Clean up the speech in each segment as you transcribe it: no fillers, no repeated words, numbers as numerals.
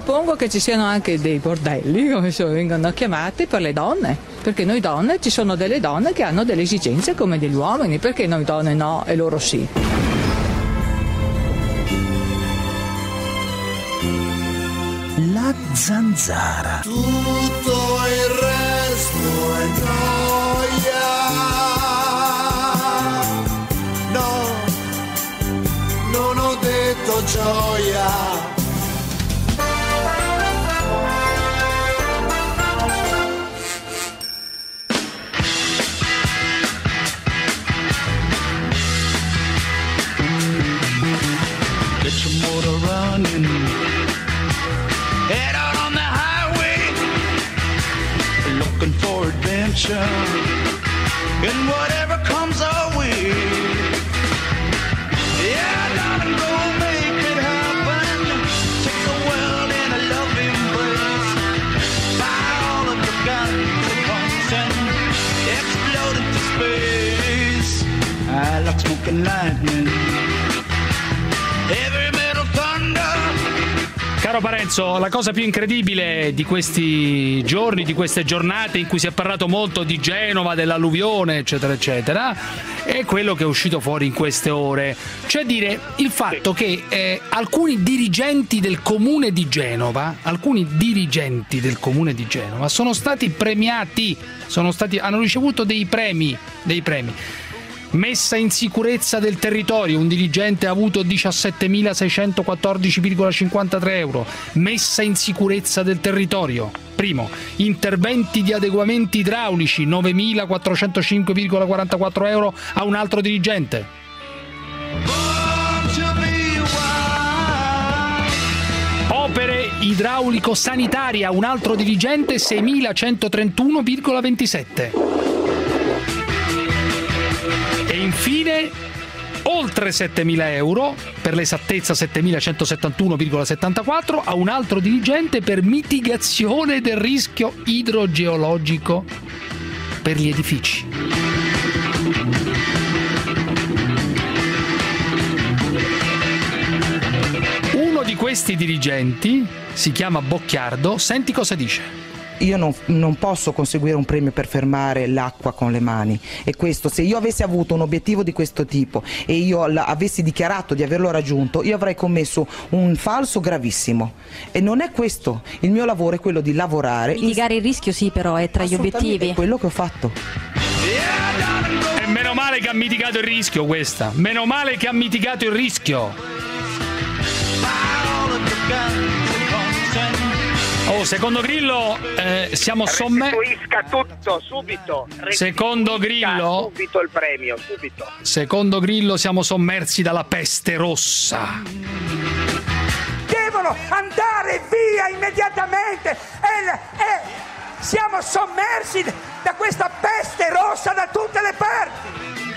suppongo che ci siano anche dei bordelli, come vengono chiamati, per le donne, perché noi donne, ci sono delle donne che hanno delle esigenze come degli uomini, perché noi donne no e loro sì. La zanzara. Tutto il resto è noia. No, non ho detto gioia. Get your motor running. Head out on the highway, looking for adventure, and whatever comes our way. Yeah, darling, go make it happen. Take the world in a loving embrace. Fire all of the guns at once and explode into space. I like smoking lightning. Every metal thunder. Caro Parenzo, la cosa più incredibile di questi giorni, di queste giornate in cui si è parlato molto di Genova, dell'alluvione, eccetera, eccetera, è quello che è uscito fuori in queste ore. Cioè dire il fatto che alcuni dirigenti del comune di Genova, sono stati premiati, hanno ricevuto dei premi. Messa in sicurezza del territorio, un dirigente ha avuto 17.614,53 euro. Messa in sicurezza del territorio. Primo, interventi di adeguamenti idraulici, 9.405,44 euro a un altro dirigente. Opere idraulico-sanitarie a un altro dirigente, 6.131,27. E infine oltre 7.000 euro, per l'esattezza 7.171,74, a un altro dirigente per mitigazione del rischio idrogeologico per gli edifici. Uno di questi dirigenti si chiama Bocchiardo, senti cosa dice. Io non posso conseguire un premio per fermare l'acqua con le mani, e questo, se io avessi avuto un obiettivo di questo tipo e io avessi dichiarato di averlo raggiunto, io avrei commesso un falso gravissimo, e non è questo. Il mio lavoro è quello di lavorare. Mitigare il rischio sì, però è tra gli obiettivi. È quello che ho fatto. E meno male che ha mitigato il rischio questa. Meno male che ha mitigato il rischio. Oh, secondo Grillo siamo sommersi. Restituisca tutto subito. Secondo Grillo, subito il premio, subito. Secondo Grillo siamo sommersi dalla peste rossa. Devono andare via immediatamente e siamo sommersi da questa peste rossa da tutte le parti.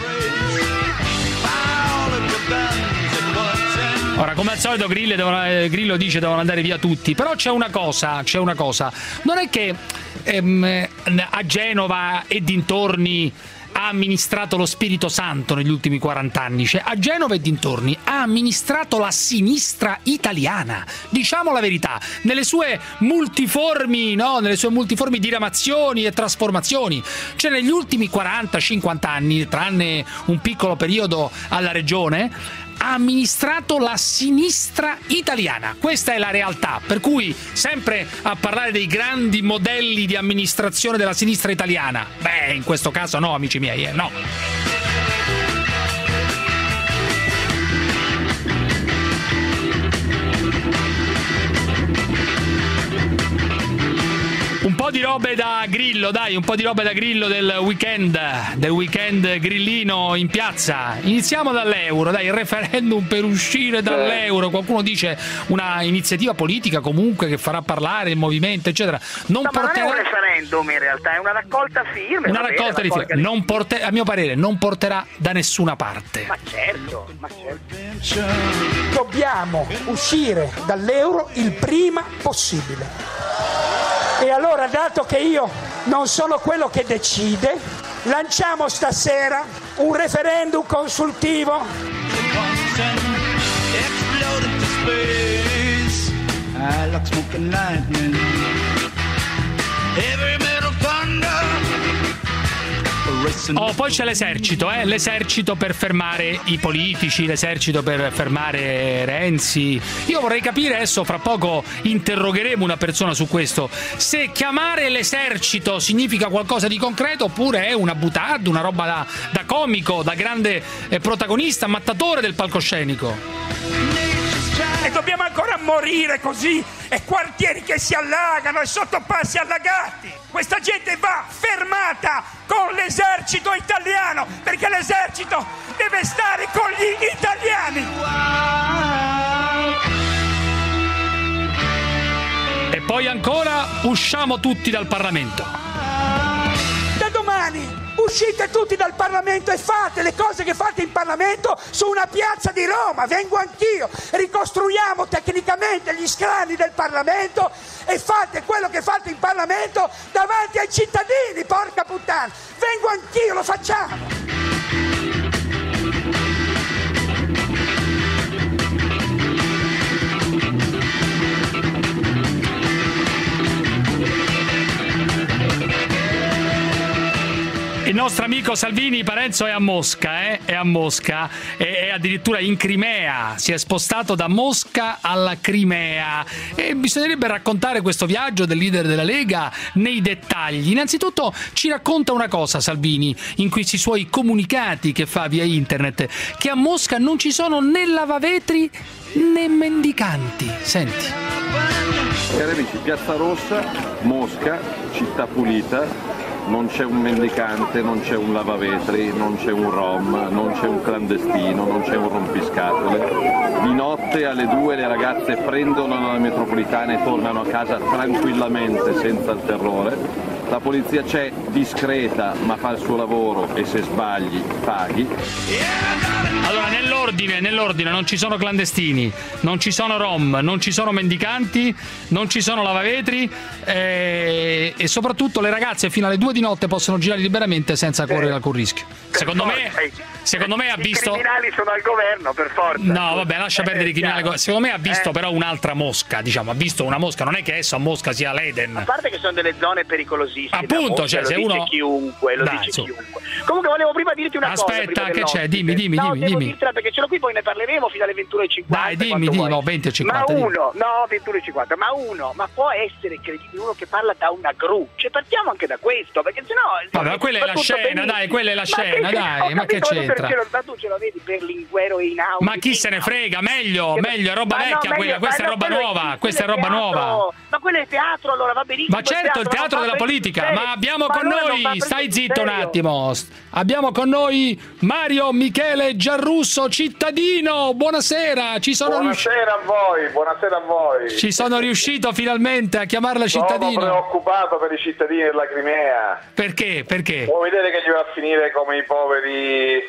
Ora, come al solito Grillo dice devono andare via tutti, però c'è una cosa, non è che a Genova e dintorni ha amministrato lo Spirito Santo negli ultimi 40 anni, cioè a Genova e dintorni ha amministrato la sinistra italiana, diciamo la verità, nelle sue multiformi diramazioni e trasformazioni, cioè negli ultimi 40-50 anni, tranne un piccolo periodo alla regione, ha amministrato la sinistra italiana. Questa è la realtà, per cui sempre a parlare dei grandi modelli di amministrazione della sinistra italiana, beh, in questo caso no, amici miei, no. Un po' di robe da Grillo, dai, un po' di robe da Grillo del weekend grillino in piazza. Iniziamo dall'euro, dai, il referendum per uscire dall'euro. Qualcuno dice una iniziativa politica comunque che farà parlare il movimento, eccetera. Non è un referendum in realtà, è una raccolta firme. Una raccolta di firme. A mio parere non porterà da nessuna parte. Ma certo. Dobbiamo uscire dall'euro il prima possibile. E allora, dato che io non sono quello che decide, lanciamo stasera un referendum consultivo. high like smoking lightning. Heavy metal thunder. Oh, poi c'è l'esercito, l'esercito per fermare i politici, l'esercito per fermare Renzi. Io vorrei capire, adesso fra poco interrogheremo una persona su questo, se chiamare l'esercito significa qualcosa di concreto oppure è una boutade, una roba da comico, da grande protagonista, mattatore del palcoscenico. E dobbiamo ancora morire così, e quartieri che si allagano e sottopassi allagati. Questa gente va fermata con l'esercito italiano, perché l'esercito deve stare con gli italiani. E poi ancora usciamo tutti dal Parlamento. Da domani uscite tutti dal Parlamento e fate le cose che fate in Parlamento su una piazza di Roma. Vengo anch'io, ricostruiamo tecnicamente gli scranni del Parlamento e fate quello che fate in Parlamento davanti ai cittadini, porca puttana. Vengo anch'io, lo facciamo. Il nostro amico Salvini Parenzo è a Mosca, è a Mosca, e addirittura in Crimea, si è spostato da Mosca alla Crimea e bisognerebbe raccontare questo viaggio del leader della Lega nei dettagli. Innanzitutto ci racconta una cosa Salvini in questi suoi comunicati che fa via internet, che a Mosca non ci sono né lavavetri né mendicanti. Senti. Cari amici, Piazza Rossa, Mosca, città pulita. Non c'è un mendicante, non c'è un lavavetri, non c'è un rom, non c'è un clandestino, non c'è un rompiscatole. Di notte alle 2 le ragazze prendono la metropolitana e tornano a casa tranquillamente, senza il terrore. La polizia c'è, discreta, ma fa il suo lavoro e se sbagli paghi. Allora, nell'ordine non ci sono clandestini, non ci sono rom, non ci sono mendicanti, non ci sono lavavetri e soprattutto le ragazze fino alle 2 di notte possono girare liberamente senza correre alcun rischio. Secondo me ha visto... I criminali sono al governo, per forza. No, vabbè, lascia perdere i criminali. Secondo me ha visto però un'altra Mosca, diciamo, ha visto una Mosca, non è che adesso a Mosca sia l'Eden. A parte che sono delle zone pericolosissime. Appunto, cioè, se uno... chiunque, lo dice chiunque. Comunque volevo prima dirti una cosa. Aspetta, che c'è? Dimmi. Perché ce l'ho qui, poi ne parleremo fino alle 21:50. Dai, dimmi, no, 20:50. Ma 21:50, ma può essere credibile uno che parla da una gru? Cioè partiamo anche da questo, perché sennò... Vabbè, quella è la scena, dai, quella è la scena, dai, ma che c'entra? Ma tu ce lo vedi Berlinguer e Einaudi? Ma chi se ne frega, meglio, è roba vecchia quella, questa è roba nuova, questa è roba nuova. Ma quello è teatro, allora va benissimo. Ma certo, il teatro della politica, ma abbiamo con noi, stai zitto un attimo, abbiamo con noi Mario Michele Giarrusso, cittadino, buonasera, buonasera a voi. Ci sono riuscito finalmente a chiamarla cittadino. Sono preoccupato per i cittadini della Crimea. Perché? Vuoi vedere che gli va a finire come i poveri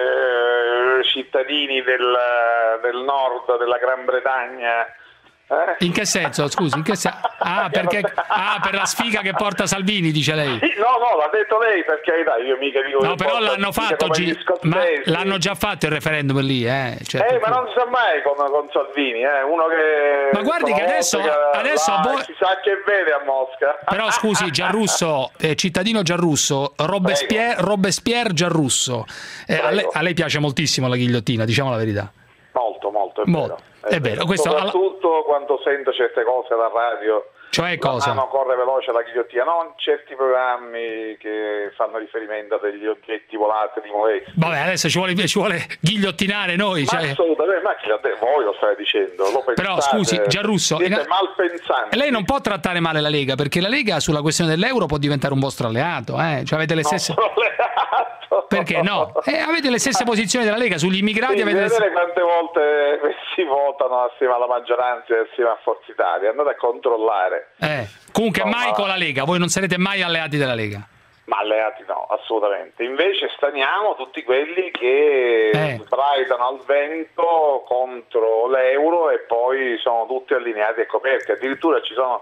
cittadini del nord della Gran Bretagna? In che senso? Scusi, in che senso? Per la sfiga che porta Salvini, dice lei. Sì, no, l'ha detto lei, per carità, io mica dico. No, però l'hanno fatto oggi. Ma l'hanno già fatto il referendum lì, certo. Ma non si sa mai con Salvini, uno che. Ma guardi che adesso si sa che vede a Mosca. Però scusi, Giarrusso, cittadino Giarrusso, Robespierre Giarrusso. A lei piace moltissimo la ghigliottina, diciamo la verità. Molto, è vero. Questo soprattutto quando sento certe cose alla radio. Cioè cosa? La mano corre veloce la ghigliottina, non certi programmi che fanno riferimento a degli oggetti volatili molesti. Vabbè, adesso ci vuole ghigliottinare noi. Ma assolutamente, voi lo state dicendo. Però scusi, Giarrusso, malpensanti. Lei non può trattare male la Lega, perché la Lega sulla questione dell'euro può diventare un vostro alleato, Cioè avete le stesse... Perché no? Avete le stesse posizioni della Lega sugli immigrati. Vedete quante volte si votano assieme alla maggioranza e assieme a Forza Italia, andate a controllare. Comunque mai con la Lega, voi non sarete mai alleati della Lega. Ma alleati no, assolutamente. Invece staniamo tutti quelli che sbraitano al vento contro l'euro e poi sono tutti allineati e coperti. Addirittura ci sono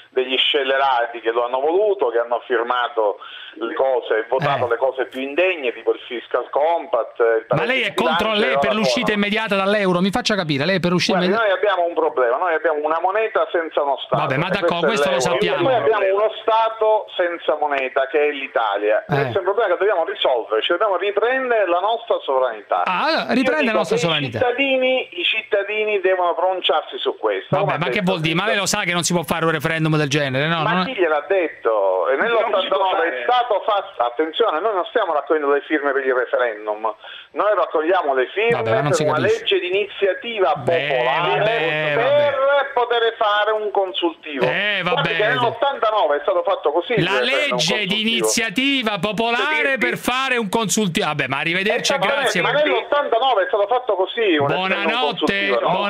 degli scellerati che lo hanno voluto, che hanno firmato le cose, votato le cose più indegne, tipo il fiscal compact. Ma lei è contro lei per l'uscita immediata dall'euro? Mi faccia capire, lei per l'uscita immediata? Noi abbiamo un problema, noi abbiamo una moneta senza uno Stato. Vabbè, ma d'accordo, questo lo sappiamo. Noi abbiamo uno Stato senza moneta, che è l'Italia. Questo è un problema che dobbiamo risolvere, ci dobbiamo riprendere la nostra sovranità. Riprende la nostra sovranità. I cittadini devono pronunciarsi su questo. Vabbè, ma che vuol dire? Ma lei lo sa che non si può fare un referendum del genere, no? Ma chi gliel'ha detto? E nell'89 è stato fatto, attenzione, noi non stiamo raccogliendo le firme per il referendum, noi raccogliamo le firme per una legge di iniziativa popolare per poter fare un consultivo. Perché nell'89 è stato fatto così. La legge di iniziativa popolare per fare un consultivo. Vabbè, ma arrivederci, grazie. Ma nell'89 è stato fatto così. Buonanotte. Non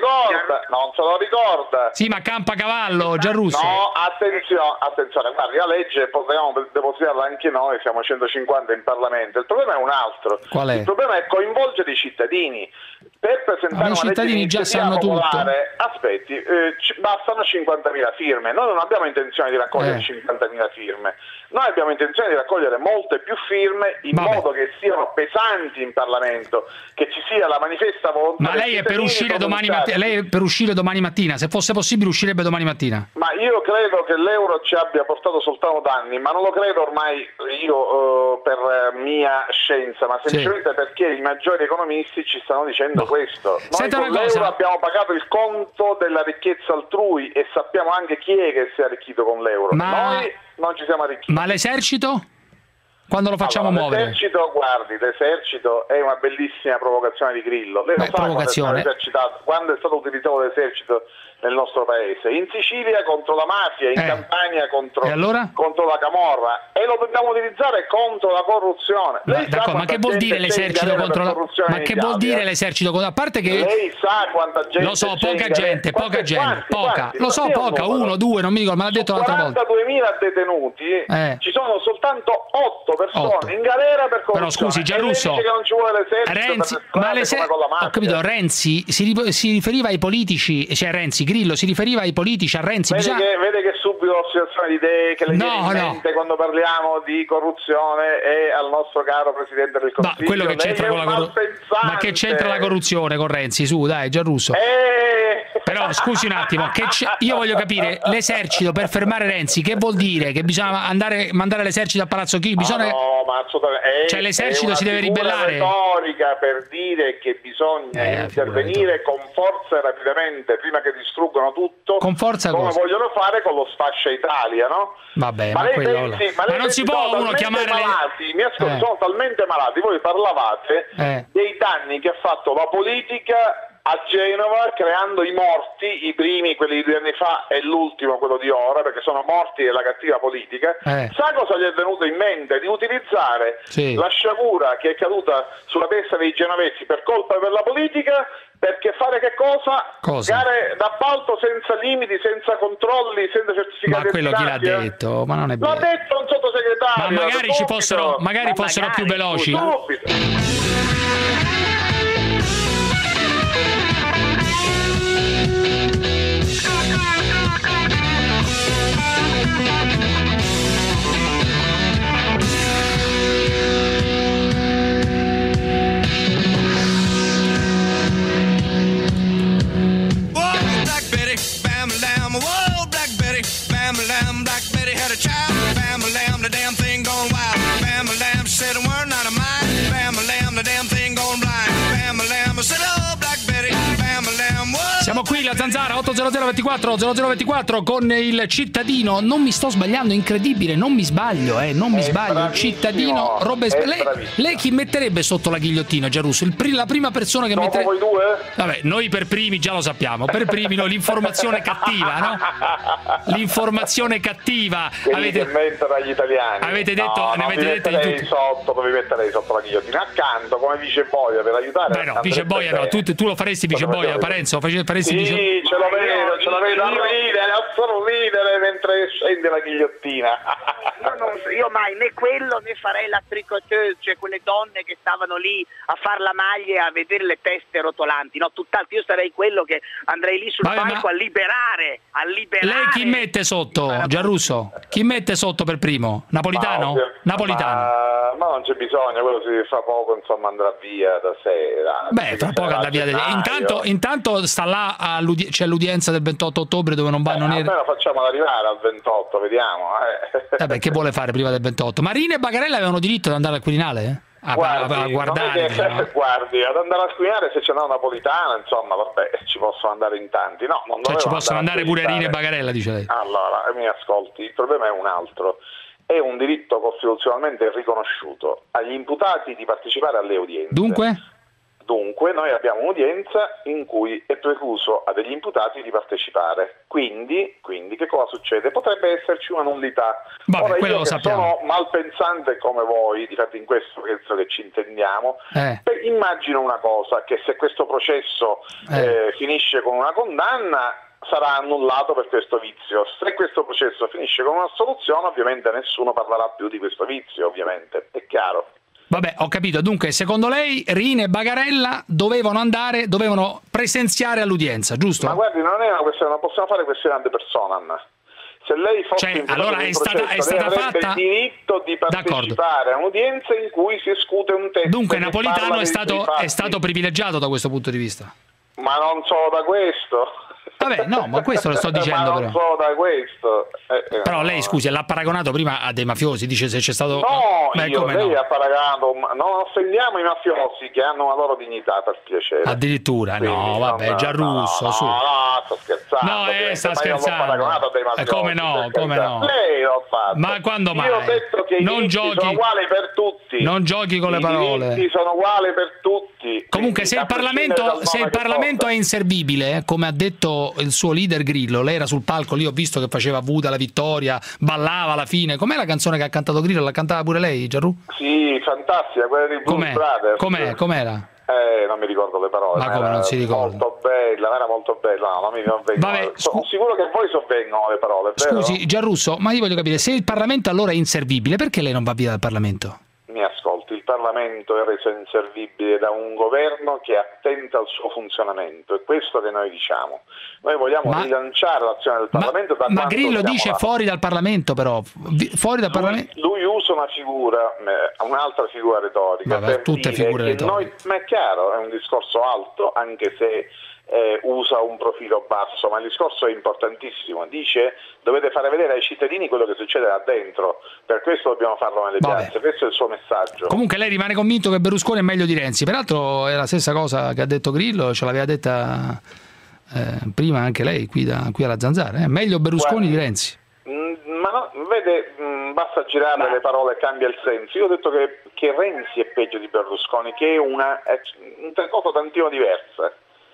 se lo ricorda. Sì, ma Campacavallo, Giarrusso. No, attenzione, guardi, la legge possiamo depositarla anche noi, siamo 150 in Parlamento. Il problema è un altro. Qual è? Il problema è coinvolgere i cittadini. Per presentare una legge di iniziativa popolare, aspetti, bastano 50.000 firme. Noi non abbiamo intenzione di raccogliere 50.000 firme. Noi abbiamo intenzione di raccogliere molte più firme in modo che siano pesanti in Parlamento, che ci sia la manifesta volontà. Ma lei è per uscire domani mattina? Lei è per uscire domani mattina? Se fosse possibile uscirebbe domani mattina? Ma io credo che l'euro ci abbia portato soltanto danni, ma non lo credo ormai io per mia scienza, ma semplicemente perché i maggiori economisti ci stanno dicendo questo. Noi con l'euro abbiamo pagato il conto della ricchezza altrui e sappiamo anche chi è che si è arricchito con l'euro. Noi non ci siamo arricchiti. Ma l'esercito? Quando lo facciamo muovere? L'esercito, guardi, l'esercito è una bellissima provocazione di Grillo. Lei lo sa quando è stato utilizzato l'esercito nel nostro paese? In Sicilia contro la mafia, in Campania contro la camorra, e lo dobbiamo utilizzare contro la corruzione. Ma che vuol dire l'esercito contro la corruzione? Ma che vuol dire l'esercito contro? A parte che lei sa quanta gente, lo so, poca gente, lo so, poca, 1, 2, non mi ricordo, me l'ha detto l'altra volta. 42.000 detenuti, ci sono soltanto 8 persone in galera per corruzione. Però scusi, Giarrusso, che non ci vuole l'esercito, ho capito, Renzi si riferiva ai politici, cioè Grillo si riferiva ai politici, a Renzi. Vede che subito l'oscillazione di idee che le viene in mente quando parliamo di corruzione e al nostro caro Presidente del Consiglio. Ma quello che c'entra con la corruzione? Ma che c'entra la corruzione con Renzi? Su, dai, Giarrusso. Però scusi un attimo, io voglio capire, l'esercito per fermare Renzi, che vuol dire? Che bisogna mandare l'esercito a Palazzo Chigi? No, ma assolutamente. Cioè l'esercito si deve ribellare? È una retorica per dire che bisogna intervenire con forza e rapidamente prima che distruggono tutto, con forza, come vogliono fare con lo Sfascia Italia, no? Vabbè, ma non si può uno chiamare malati, mi ascolti, sono talmente malati. Voi parlavate dei danni che ha fatto la politica a Genova, creando i morti, i primi, quelli di 2 anni fa, e l'ultimo, quello di ora, perché sono morti della cattiva politica. Sa cosa gli è venuto in mente? Di utilizzare la sciagura che è caduta sulla testa dei genovesi per colpa della politica, perché fare che cosa? Gare d'appalto senza limiti, senza controlli, senza certificati. Ma quello chi l'ha detto? Ma non è vero. L'ha detto un sottosegretario. Ma magari fossero più veloci. Siamo qui, la Zanzara, 80024 con il cittadino. Non mi sto sbagliando, incredibile, non mi sbaglio, non mi sbaglio. Il cittadino Robespierre. Lei chi metterebbe sotto la ghigliottina, Giarrusso? La prima persona che metterebbe. Voi due? Vabbè, noi per primi già lo sappiamo. Per primi l'informazione cattiva, no? L'informazione cattiva. Avete mentire agli italiani. Avete detto, ne avete detto di tutto. Dove metterei sotto la ghigliottina? Accanto come vice boia per aiutare. Beh no, vice boia no, tu lo faresti vice boia, Parenzo, faresti Sì, ce lo vedo a sorridere mentre scende la ghigliottina. Io mai né quello né farei la tricoteuse, cioè quelle donne che stavano lì a far la maglia e a vedere le teste rotolanti. No, tutt'altro io sarei quello che andrei lì sul palco a liberare. Lei chi mette sotto, Giarrusso? Chi mette sotto per primo? Napolitano? Napolitano. Ma non c'è bisogno, quello si fa poco, insomma andrà via da sera. Beh, tra poco andrà via. Intanto sta là, c'è l'udienza del 28 ottobre dove non vanno né... Almeno facciamolo arrivare al 28, vediamo. Vabbè, che vuole fare prima del 28? Marina e Bagarella avevano diritto ad andare al Quirinale? A guardare, guardi, ad andare a Quirinale se c'è una napolitana, insomma, vabbè, ci possono andare in tanti. No, non ci possono andare pure Rina e Bagarella, dice lei. Allora, mi ascolti, il problema è un altro. È un diritto costituzionalmente riconosciuto agli imputati di partecipare alle udienze. Dunque noi abbiamo un'udienza in cui è precluso a degli imputati di partecipare. Quindi che cosa succede? Potrebbe esserci una nullità. Ora io che sono malpensante come voi, difatti in questo penso che ci intendiamo, immagino una cosa, che se questo processo finisce con una condanna sarà annullato per questo vizio. Se questo processo finisce con un'assoluzione, ovviamente nessuno parlerà più di questo vizio, ovviamente, è chiaro. Vabbè, ho capito. Dunque, secondo lei Rina e Bagarella dovevano presenziare all'udienza, giusto? Ma guardi, non è una questione, non possiamo fare questione ad personam. Se lei fosse allora è stata fatta il diritto di partecipare a un'udienza in cui si discute un testo. Dunque Napolitano è stato privilegiato da questo punto di vista. Ma non solo da questo. Vabbè, no, ma questo lo sto dicendo. Ma non solo da questo. Però lei, scusi, l'ha paragonato prima a dei mafiosi, dice se c'è stato... No, lei ha paragonato, non offendiamo i mafiosi che hanno una loro dignità, per piacere. Addirittura, quindi, no, vabbè, Giarrusso, su. No, sto scherzando. No, sta scherzando. Paragonato a dei mafiosi, come no? Lei l'ho fatto. Ma quando mai? Io ho detto che i diritti sono uguali per tutti. Non giochi con le parole. I diritti sono uguali per tutti. Comunque, se il Parlamento è inservibile, come ha detto il suo leader Grillo, lei era sul palco, lì ho visto che faceva Buda la vittoria, ballava alla fine. Com'è la canzone che ha cantato Grillo? La cantava pure lei, Giarru? Sì, fantastica, quella di Blues Brothers. Com'era? Non mi ricordo le parole. Ma come non si ricorda? Era molto bella, no, non mi vengono. Sono sicuro che voi sovvengono le parole, vero? Scusi, Giarrusso, ma io voglio capire, se il Parlamento allora è inservibile, perché lei non va via dal Parlamento? Mi ascolti, il Parlamento è reso inservibile da un governo che attenta al suo funzionamento, è questo che noi diciamo. Noi vogliamo rilanciare l'azione del Parlamento. Ma Grillo dice fuori dal Parlamento, però fuori dal Parlamento. Lui usa una figura, un'altra figura retorica. Per tutte figure retoriche. Ma è chiaro, è un discorso alto, anche se usa un profilo basso, ma il discorso è importantissimo. Dice: dovete fare vedere ai cittadini quello che succede là dentro, per questo dobbiamo farlo nelle piazze. Questo è il suo messaggio. Comunque lei rimane convinto che Berlusconi è meglio di Renzi, peraltro è la stessa cosa che ha detto Grillo, ce l'aveva detta prima anche lei qui alla Zanzara, meglio Berlusconi di Renzi. Ma no, vede, basta girare le parole e cambia il senso. Io ho detto che Renzi è peggio di Berlusconi, che è una cosa tantino diversa.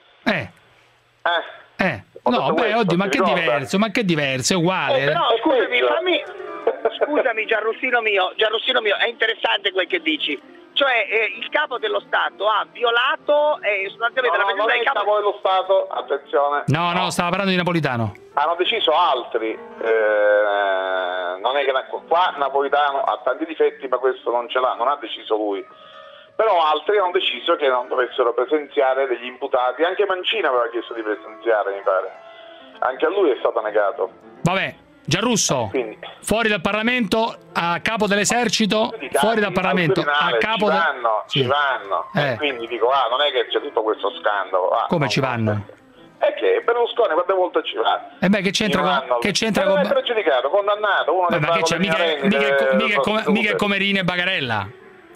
No, beh, oddio, ma che diverso, è uguale. Però scusami Giarrussino mio, è interessante quel che dici. Cioè il capo dello Stato ha violato sostanzialmente la presenza del capo dello Stato, attenzione. No, stava parlando di Napolitano. Hanno deciso altri, non è che qua Napolitano ha tanti difetti, ma questo non ce l'ha, non ha deciso lui. Però altri hanno deciso che non dovessero presenziare degli imputati, anche Mancino aveva chiesto di presenziare, mi pare. Anche a lui è stato negato. Vabbè, Giarrusso, fuori dal Parlamento, a capo dell'esercito, fuori dal Parlamento, a capo ci vanno. Quindi dico, non è che c'è tutto questo scandalo. Come ci vanno? È che Berlusconi quante volte ci va? Che c'entra con... è pregiudicato, condannato, uno che ma che c'è, mica è come Rina e Bagarella.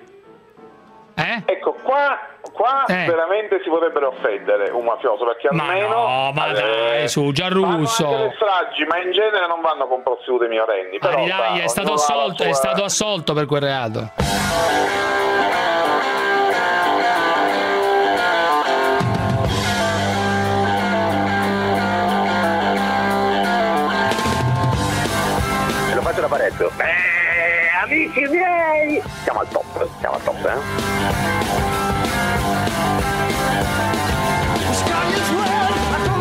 Ecco, qua veramente si potrebbero offendere un mafioso, perché almeno dai, su Giarrusso, fanno anche le stragi, ma in genere non vanno con prostitute minorenni. Però è stato assolto per quel reato. Lo faccio da paretto. Amici miei, siamo al top, The sky is red, I don't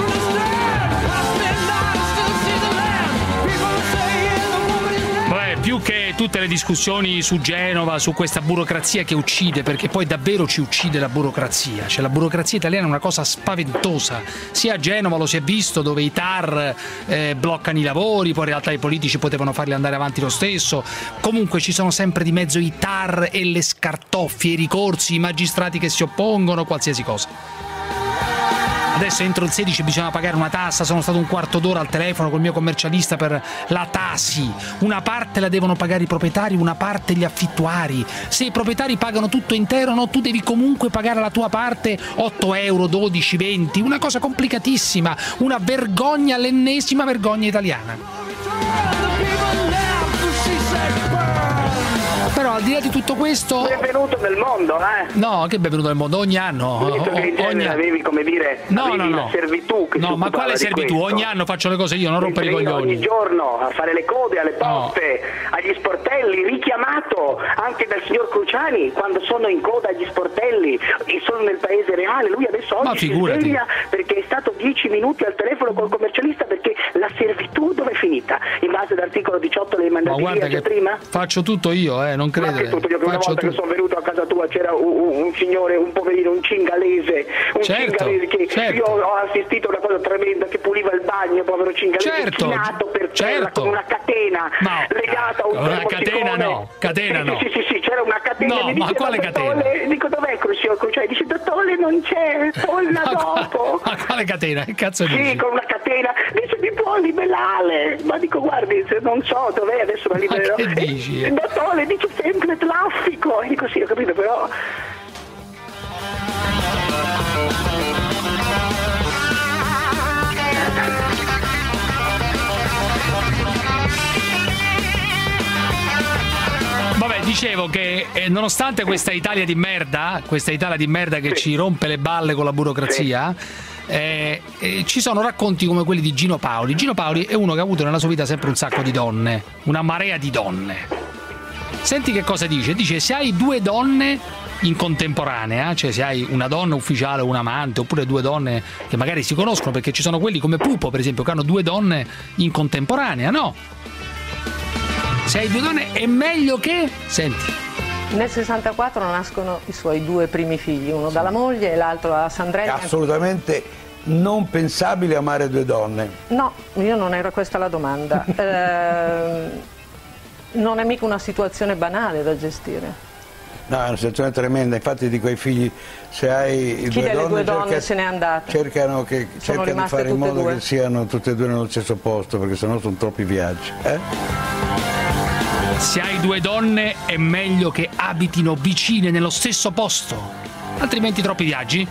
tutte le discussioni su Genova, su questa burocrazia che uccide, perché poi davvero ci uccide la burocrazia, cioè la burocrazia italiana è una cosa spaventosa, sia a Genova lo si è visto, dove i TAR bloccano i lavori, poi in realtà i politici potevano farli andare avanti lo stesso, comunque ci sono sempre di mezzo i TAR e le scartoffie, i ricorsi, i magistrati che si oppongono, qualsiasi cosa. Adesso entro il 16 bisogna pagare una tassa, sono stato un quarto d'ora al telefono col mio commercialista per la TASI, una parte la devono pagare i proprietari, una parte gli affittuari, se i proprietari pagano tutto intero, no, tu devi comunque pagare la tua parte, 8 euro, 12, 20, una cosa complicatissima, una vergogna, l'ennesima vergogna italiana. Però al di là di tutto questo... Benvenuto nel mondo, No, che benvenuto nel mondo, ogni anno... Ogni anno avevi, come dire, no. la servitù che no, ma quale servitù? Ogni anno faccio le cose io, non rompere i coglioni. Ogni giorno a fare le code alle poste, agli sportelli, richiamato anche dal signor Cruciani quando sono in coda agli sportelli e sono nel paese reale. Lui adesso oggi si sveglia perché è stato 10 minuti al telefono col commercialista perché la servitù dove è finita? In base all'articolo 18 l'hai mandato via prima? Faccio tutto io, non credere. Ma che tutto io, che una volta che sono venuto a casa tua c'era un signore, un poverino, un cingalese, cingalese che io ho assistito a una cosa tremenda, che puliva il bagno, povero cingalese, chinato per terra con una catena legata a un una catena no, catena no. Sì, c'era una catena. No, ma quale catena? Dico, dov'è il signor Cruciani? Dice, dottore, non c'è, torna dopo. Ma quale catena? Che cazzo dici? Sì, con una catena. Dice, mi può liberare? Ma dico, guardi, non so dov'è, adesso la libererò. Ma che dici? Dottore, dice sempre traffico. E dico, sì, ho capito, però... Vabbè, dicevo che nonostante questa Italia di merda che ci rompe le balle con la burocrazia, ci sono racconti come quelli di Gino Paoli. Gino Paoli è uno che ha avuto nella sua vita sempre un sacco di donne, una marea di donne. Senti che cosa dice? Dice, se hai due donne in contemporanea, cioè se hai una donna ufficiale o un amante, oppure due donne che magari si conoscono, perché ci sono quelli come Pupo per esempio che hanno due donne in contemporanea, no? Se hai due donne è meglio che... Senti. Nel 64 nascono i suoi due primi figli, uno dalla moglie e l'altro da Sandrella. Assolutamente non pensabile amare due donne. No, io non era questa la domanda. Non è mica una situazione banale da gestire. No, è una situazione tremenda, infatti di quei figli, se hai due donne se n'è andata? Cercano di fare in modo che siano tutte e due nello stesso posto, perché sennò sono troppi viaggi. Se hai due donne è meglio che abitino vicine nello stesso posto, altrimenti troppi viaggi.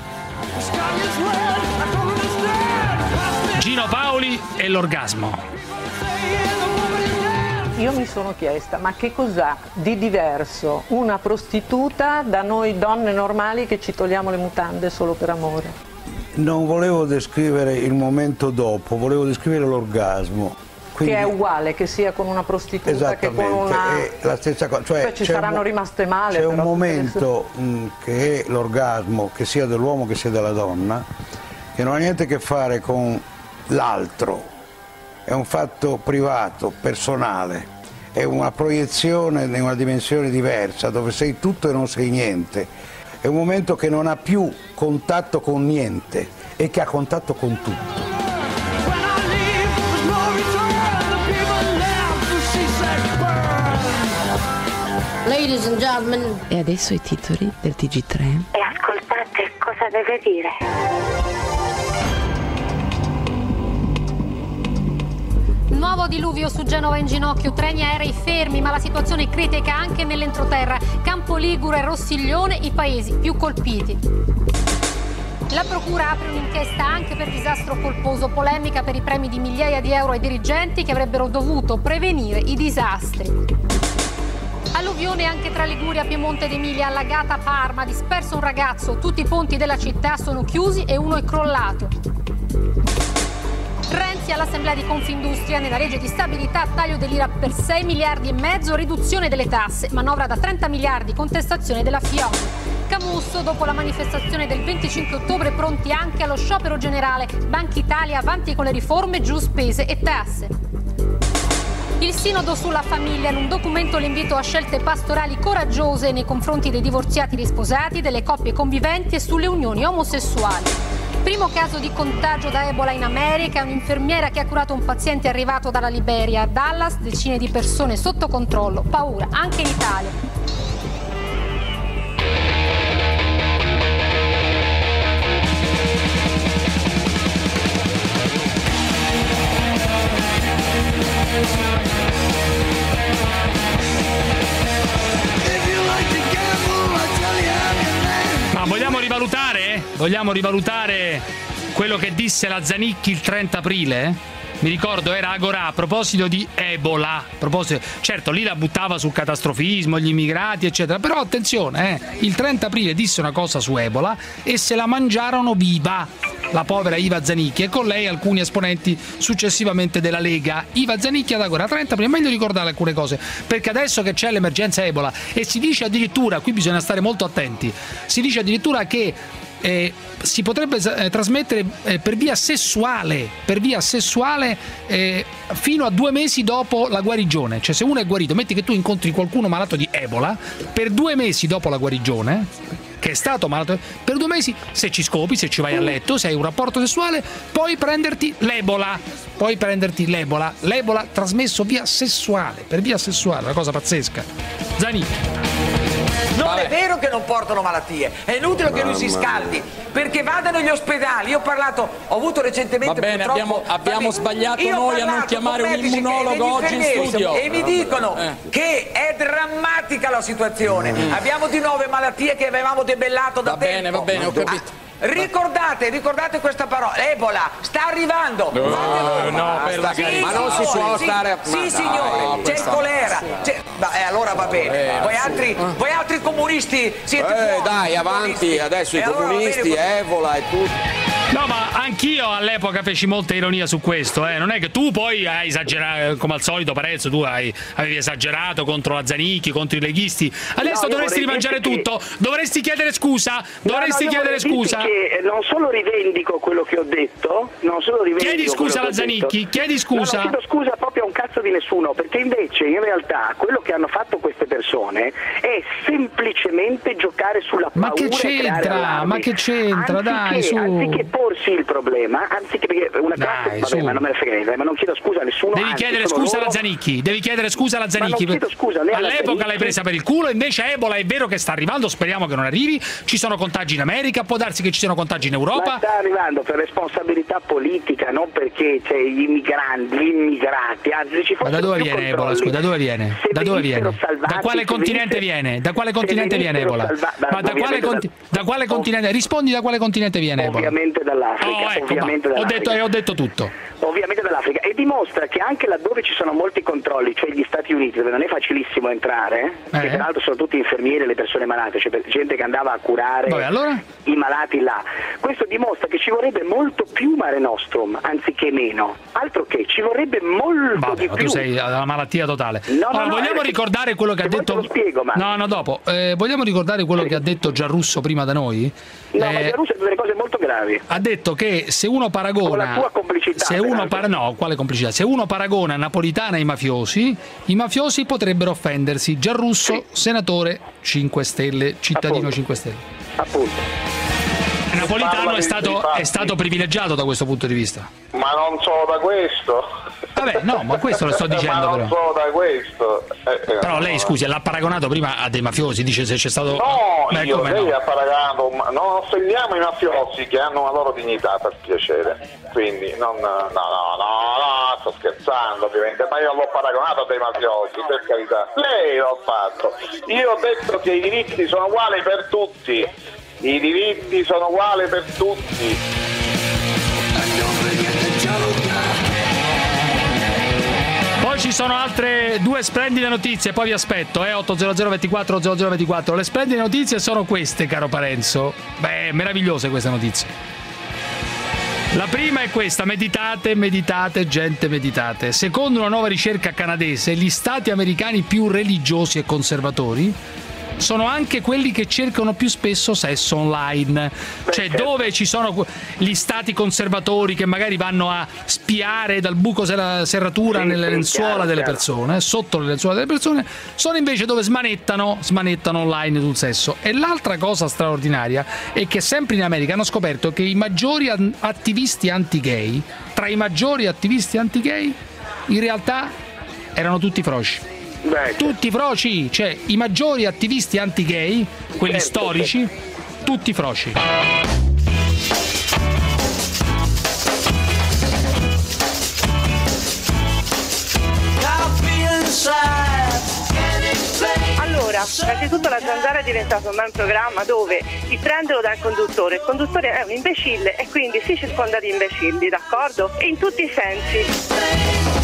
Gino Paoli e l'orgasmo. Io mi sono chiesta, ma che cos'ha di diverso una prostituta da noi donne normali che ci togliamo le mutande solo per amore? Non volevo descrivere il momento dopo, volevo descrivere l'orgasmo. Quindi, che è uguale, che sia con una prostituta che con una... è la stessa cosa. Cioè, ci saranno rimaste male. C'è un momento che è l'orgasmo, che sia dell'uomo che sia della donna, che non ha niente a che fare con l'altro, è un fatto privato, personale, è una proiezione in una dimensione diversa, dove sei tutto e non sei niente. È un momento che non ha più contatto con niente e che ha contatto con tutto. Ladies and gentlemen. E adesso i titoli del TG3. E ascoltate cosa deve dire. Nuovo diluvio su Genova in ginocchio, treni aerei fermi, ma la situazione è critica anche nell'entroterra. Campo Ligure e Rossiglione, i paesi più colpiti. La procura apre un'inchiesta anche per disastro colposo, polemica per i premi di migliaia di euro ai dirigenti che avrebbero dovuto prevenire i disastri. Alluvione anche tra Liguria, Piemonte ed Emilia, allagata Parma, disperso un ragazzo, tutti i ponti della città sono chiusi e uno è crollato. Renzi all'assemblea di Confindustria, nella legge di stabilità taglio dell'IRAP per 6 miliardi e mezzo, riduzione delle tasse, manovra da 30 miliardi, contestazione della FIOM. Camusso, dopo la manifestazione del 25 ottobre, pronti anche allo sciopero generale. Banca Italia avanti con le riforme, giù spese e tasse. Il Sinodo sulla famiglia, in un documento l'invito a scelte pastorali coraggiose nei confronti dei divorziati risposati, delle coppie conviventi e sulle unioni omosessuali. Primo caso di contagio da Ebola in America, un'infermiera che ha curato un paziente arrivato dalla Liberia a Dallas, decine di persone sotto controllo, paura anche in Italia. Ma vogliamo rivalutare? Vogliamo rivalutare quello che disse la Zanicchi il 30 aprile? Mi ricordo, era Agorà, a proposito di Ebola. Certo, lì la buttava sul catastrofismo, gli immigrati, eccetera. Però attenzione, il 30 aprile disse una cosa su Ebola e se la mangiarono viva la povera Iva Zanicchi e con lei alcuni esponenti successivamente della Lega. Iva Zanicchi ad Agorà, 30 aprile, meglio ricordare alcune cose, perché adesso che c'è l'emergenza Ebola e si dice addirittura, qui bisogna stare molto attenti, si dice addirittura che si potrebbe trasmettere per via sessuale fino a 2 mesi dopo la guarigione. Cioè, se uno è guarito, metti che tu incontri qualcuno malato di Ebola, per 2 mesi dopo la guarigione, che è stato malato, per 2 mesi, se ci scopi, se ci vai a letto, se hai un rapporto sessuale, puoi prenderti l'Ebola. L'Ebola trasmesso via sessuale, per via sessuale, una cosa pazzesca. Zanicchi. Non è vero che non portano malattie, è inutile che lui si scaldi, perché vada negli ospedali. Io ho avuto recentemente, va bene, abbiamo sbagliato noi a non chiamare un immunologo oggi in studio. E mi dicono che è drammatica la situazione. Abbiamo di nuove malattie che avevamo debellato da tempo. Va bene, ho capito. Ricordate questa parola, Ebola sta arrivando. No, per la carità. Ma non si può stare. Sì, signore, c'è il colera. Allora va bene. Voi altri comunisti siete buoni. Dai, avanti, adesso i comunisti, Ebola e tutto. No, ma anch'io all'epoca feci molta ironia su questo, Non è che tu poi hai esagerato, come al solito Parenzo, tu avevi esagerato contro la Zanicchi, contro i leghisti. Adesso dovresti rimangiare tutto, dovresti chiedere scusa, scusa. Che non solo rivendico quello che ho detto, chiedi scusa alla Zanicchi, chiedi scusa. Non chiedo scusa proprio a un cazzo di nessuno, perché invece in realtà quello che hanno fatto queste persone è semplicemente giocare sulla paura. Ma che c'entra? Dai, su. Anziché porsi il problema, perché una classe, ma non me ne frega niente, ma non chiedo scusa a nessuno. Devi chiedere scusa alla Zanicchi, Ma non chiedo scusa né alla all'epoca Zanicchi. l'hai presa per il culo, invece Ebola è vero che sta arrivando, speriamo che non arrivi, ci sono contagi in America, può darsi che ci siano contagi in Europa. Ma sta arrivando per responsabilità politica, non perché c'è gli immigrati, anzi ci fossero. Ma da dove viene Ebola? Scusa, da dove viene? Da dove viene? Salvati, da quale continente viene? Da quale continente viene Ebola? Ma da quale continente? Rispondi, da quale continente viene Ebola? Ovviamente dall'Africa. Ho detto tutto. Ovviamente dall'Africa, e dimostra che anche laddove ci sono molti controlli, cioè gli Stati Uniti, dove non è facilissimo entrare, che peraltro sono tutti infermieri e le persone malate, cioè gente che andava a curare i malati là, questo dimostra che ci vorrebbe molto più Mare Nostrum anziché meno, altro che ci vorrebbe molto di più. Tu sei alla malattia totale. Vogliamo ricordare quello che ha detto. Te lo spiego, ma... dopo. Vogliamo ricordare quello che ha detto Giarrusso prima da noi? Ma Giarrusso ha detto delle cose molto gravi. Ha detto che se uno paragona. Con la tua complicità. Quale complicità? Se uno paragona Napolitano ai mafiosi, i mafiosi potrebbero offendersi. Giarrusso, senatore 5 Stelle, cittadino 5 Stelle. Appunto. Napolitano è stato privilegiato da questo punto di vista. Ma non solo da questo. Vabbè, no, ma questo lo sto dicendo. Ma non solo da questo. Però lei, scusi, l'ha paragonato prima a dei mafiosi, dice se c'è stato. Lei ha paragonato, ma non offendiamo i mafiosi che hanno una loro dignità, per piacere. Quindi no, sto scherzando ovviamente, ma io l'ho paragonato a dei mafiosi, per carità. Lei l'ho fatto. Io ho detto che i diritti sono uguali per tutti. I diritti sono uguali per tutti. Poi ci sono altre 2 splendide notizie, poi vi aspetto, 800 24 0024. Le splendide notizie sono queste, caro Parenzo. Meravigliose queste notizie. La prima è questa: meditate, gente, meditate. Secondo una nuova ricerca canadese, gli stati americani più religiosi e conservatori sono anche quelli che cercano più spesso sesso online, cioè dove ci sono gli stati conservatori che magari vanno a spiare dal buco serratura nelle lenzuola delle persone, sotto le lenzuola delle persone, sono invece dove smanettano online sul sesso. E l'altra cosa straordinaria è che sempre in America hanno scoperto che i maggiori attivisti anti-gay, tra i maggiori attivisti anti-gay, in realtà erano tutti froci. Tutti froci, cioè i maggiori attivisti anti-gay, quelli storici, tutti froci. Allora, innanzitutto La Zanzara è diventato ormai un programma dove il trend lo dà il conduttore è un imbecille e quindi si circonda di imbecilli, d'accordo? E in tutti i sensi.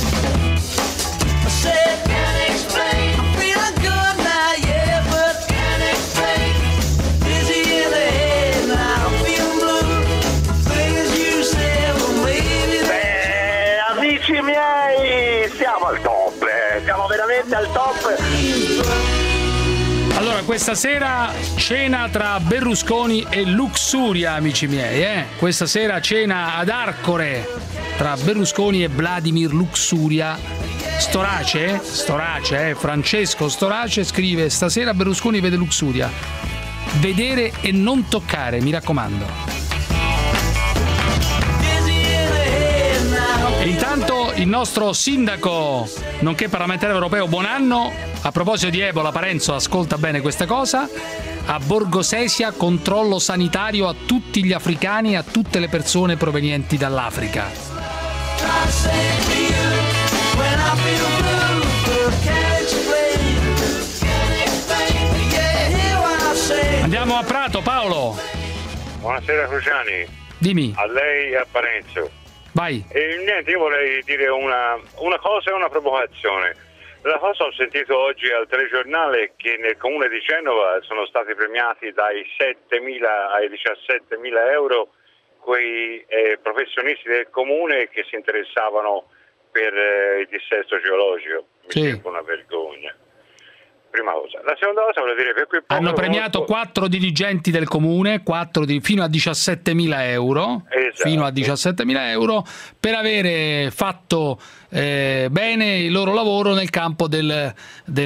Amici miei, siamo al top, siamo veramente al top. Allora, questa sera cena tra Berlusconi e Luxuria, amici miei, Questa sera cena ad Arcore tra Berlusconi e Vladimir Luxuria. Storace, Francesco Storace scrive: stasera Berlusconi vede Luxuria. Vedere e non toccare, mi raccomando. E intanto il nostro sindaco, nonché parlamentare europeo Buonanno, a proposito di Ebola, Parenzo, ascolta bene questa cosa: a Borgosesia controllo sanitario a tutti gli africani e a tutte le persone provenienti dall'Africa. Andiamo a Prato, Paolo. Buonasera Cruciani. Dimmi. A lei e a Parenzo. Vai. Niente, io vorrei dire una cosa e una provocazione. La cosa ho sentito oggi al telegiornale che nel comune di Genova sono stati premiati dai 7.000 ai 17.000 euro quei professionisti del comune che si interessavano per il dissesto geologico. Mi sembra una vergogna. Prima cosa. La seconda cosa voglio dire, per quel hanno premiato 4 dirigenti del comune, fino a 17.000 euro, fino a 17.000 euro, per avere fatto bene il loro lavoro nel campo del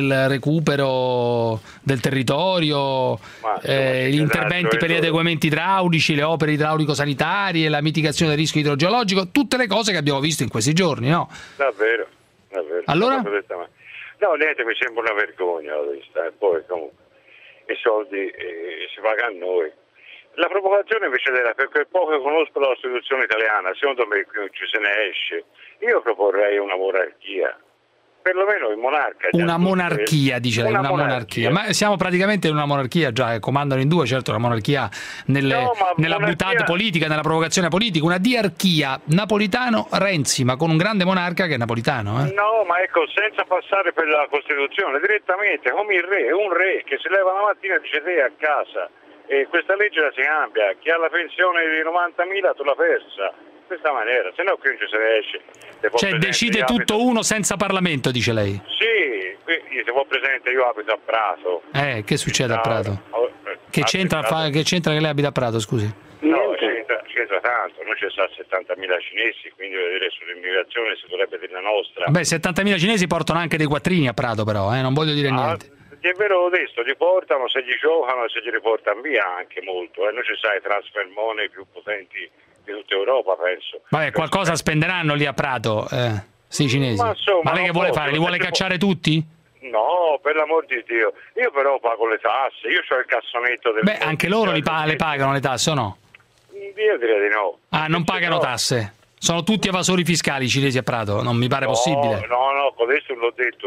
recupero del territorio, gli interventi per gli adeguamenti idraulici, le opere idraulico-sanitarie, la mitigazione del rischio idrogeologico, tutte le cose che abbiamo visto in questi giorni, no? Davvero. Allora? No, niente, mi sembra una vergogna la lista, e poi comunque i soldi si pagano a noi. La provocazione invece era, per quel poco che conosco la Costituzione italiana, secondo me qui non ci se ne esce. Io proporrei una monarchia, perlomeno il monarca. Una monarchia, dice lei, una monarchia. Ma siamo praticamente in una monarchia già, che comandano in due, certo, la monarchia nella boutade politica, nella provocazione politica, una diarchia Napolitano-Renzi, ma con un grande monarca che è napolitano. No, ma ecco, senza passare per la Costituzione, direttamente, come il re, un re che si leva la mattina e dice te a casa, e questa legge la si cambia, chi ha la pensione di 90.000 tu l'ha persa. Questa maniera, se no qui non ci se ne esce. Cioè decide tutto uno senza Parlamento, dice lei? Sì, qui se può presente, io abito a Prato. Che succede a Prato? Che c'entra che lei abita a Prato, scusi? No, c'entra tanto, noi ci sono 70.000 cinesi, quindi voglio dire, sull'immigrazione si dovrebbe dire la nostra. Beh, 70.000 cinesi portano anche dei quattrini a Prato, però, non voglio dire niente. È vero, adesso li portano, se gli giocano e se li riportano via anche molto. Noi ci sono i transfer money più potenti di tutta Europa, penso. Vabbè, qualcosa spenderanno lì a Prato, sì, i cinesi. Ma lei che vuole fare? Li vuole cacciare tutti? No, per l'amor di Dio. Io però pago le tasse, io ho il cassonetto del... Beh, anche loro le pagano le tasse, o no? Io direi di no. Non pagano tasse? Sono tutti evasori fiscali i cinesi a Prato? Non mi pare possibile. No, adesso l'ho detto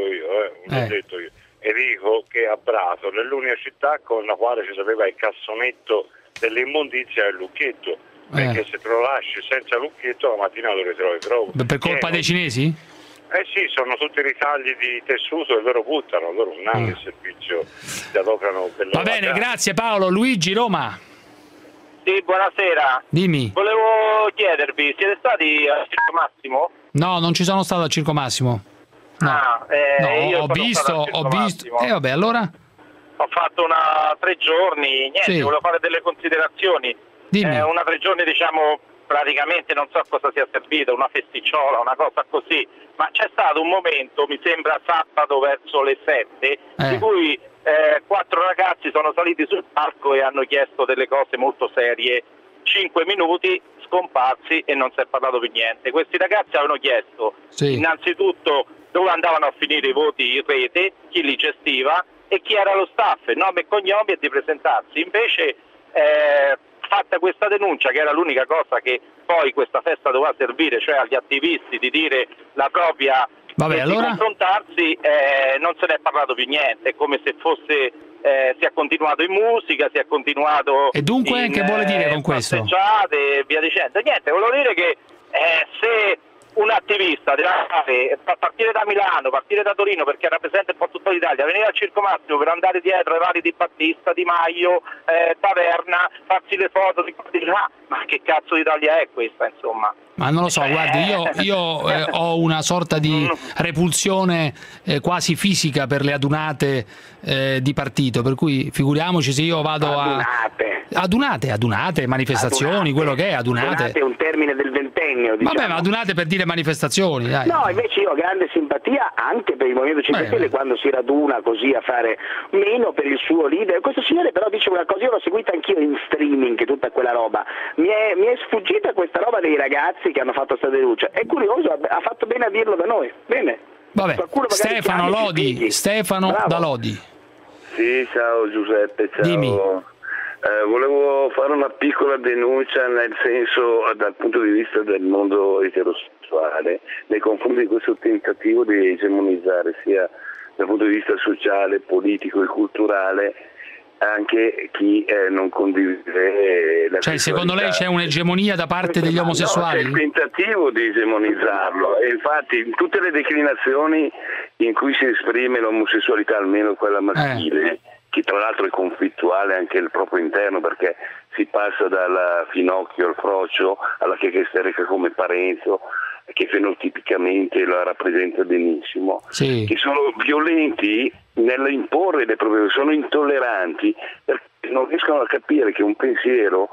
io. E dico che a Prato è l'unica città con la quale ci sapeva il cassonetto dell'immondizia e il lucchetto. Perché se te lo lasci senza lucchetto la mattina lo ritrovi proprio. Per colpa dei cinesi? Sì, sono tutti ritagli di tessuto e loro buttano, loro non hanno il servizio, si adoperano per Va bene, grazie Paolo. Luigi, Roma. Sì, buonasera. Dimmi. Volevo chiedervi, siete stati al Circo Massimo? No, non ci sono stato al Circo Massimo. No, io ho visto. Vabbè, allora? ho fatto 3 giorni, niente, Sì. volevo fare delle considerazioni. Dimmi. 3 giorni, diciamo, praticamente non so cosa sia servito, una festicciola, una cosa così, ma c'è stato un momento, mi sembra sabato verso le 7, di cui 4 ragazzi sono saliti sul palco e hanno chiesto delle cose molto serie, 5 minuti, scomparsi e non si è parlato più niente. Questi ragazzi avevano chiesto innanzitutto dove andavano a finire i voti in rete, chi li gestiva e chi era lo staff, nome e cognomi, e di presentarsi. Invece fatta questa denuncia, che era l'unica cosa che poi questa festa doveva servire, cioè agli attivisti di dire la propria Vabbè, e allora? di confrontarsi, non se ne è parlato più niente, è come se fosse si è continuato in musica, si è continuato E dunque in, che vuole dire con questo? passeggiate e via dicendo. Niente, volevo dire che se un attivista deve partire da Milano, partire da Torino, perché rappresenta un po' tutta l'Italia, venire al Circo Massimo per andare dietro ai vari Di Battista, Di Maio, Taverna, farsi le foto, ma che cazzo d'Italia è questa, insomma? Ma non lo so, guardi, io ho una sorta di repulsione quasi fisica per le adunate di partito, per cui figuriamoci se io vado adunate, manifestazioni, quello che è, adunate. È un termine del ventennio, diciamo. Vabbè, ma adunate per dire manifestazioni, dai. No, invece io ho grande simpatia anche per il Movimento 5 Stelle quando si raduna così a fare, meno per il suo leader. Questo signore però dice una cosa, io l'ho seguita anch'io in streaming, tutta quella roba. Mi è sfuggita questa roba dei ragazzi che hanno fatto questa denuncia. È curioso, ha fatto bene a dirlo da noi. Bene. Vabbè, Stefano Lodi, Stefano da Lodi. Sì, ciao Giuseppe, ciao. Dimmi. Volevo fare una piccola denuncia, nel senso, dal punto di vista del mondo eterosessuale, nei confronti di questo tentativo di egemonizzare sia dal punto di vista sociale, politico e culturale anche chi non condivide la Cioè, secondo lei c'è un'egemonia da parte degli omosessuali? No, c'è il tentativo di egemonizzarlo, e infatti in tutte le declinazioni in cui si esprime l'omosessualità, almeno quella maschile, che tra l'altro è conflittuale anche al proprio interno, perché si passa dal finocchio al frocio alla checca isterica come Parenzo, che fenotipicamente la rappresenta benissimo, che sono violenti nell'imporre le proprie, sono intolleranti perché non riescono a capire che un pensiero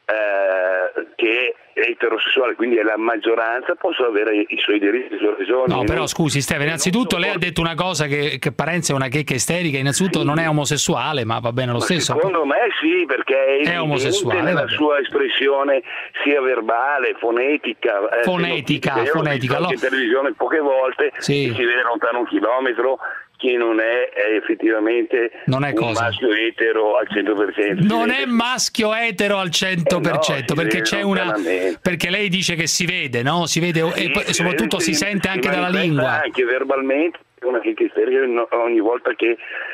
che è eterosessuale, quindi è la maggioranza, possono avere i suoi diritti, le sue ragioni. No, però scusi Stefano, innanzitutto lei ha detto una cosa che Parenzo è una checca isterica, innanzutto non è omosessuale, ma va bene lo stesso. Secondo me sì, perché è omosessuale nella sua espressione sia verbale, fonetica. Fonetica. In televisione poche volte si vede lontano 1 chilometro che non è effettivamente un maschio etero al 100%. Non è maschio etero al 100%, perché c'è perché lei dice che si vede, no? Si vede e soprattutto si sente anche dalla lingua. Anche verbalmente, una checca isterica ogni volta che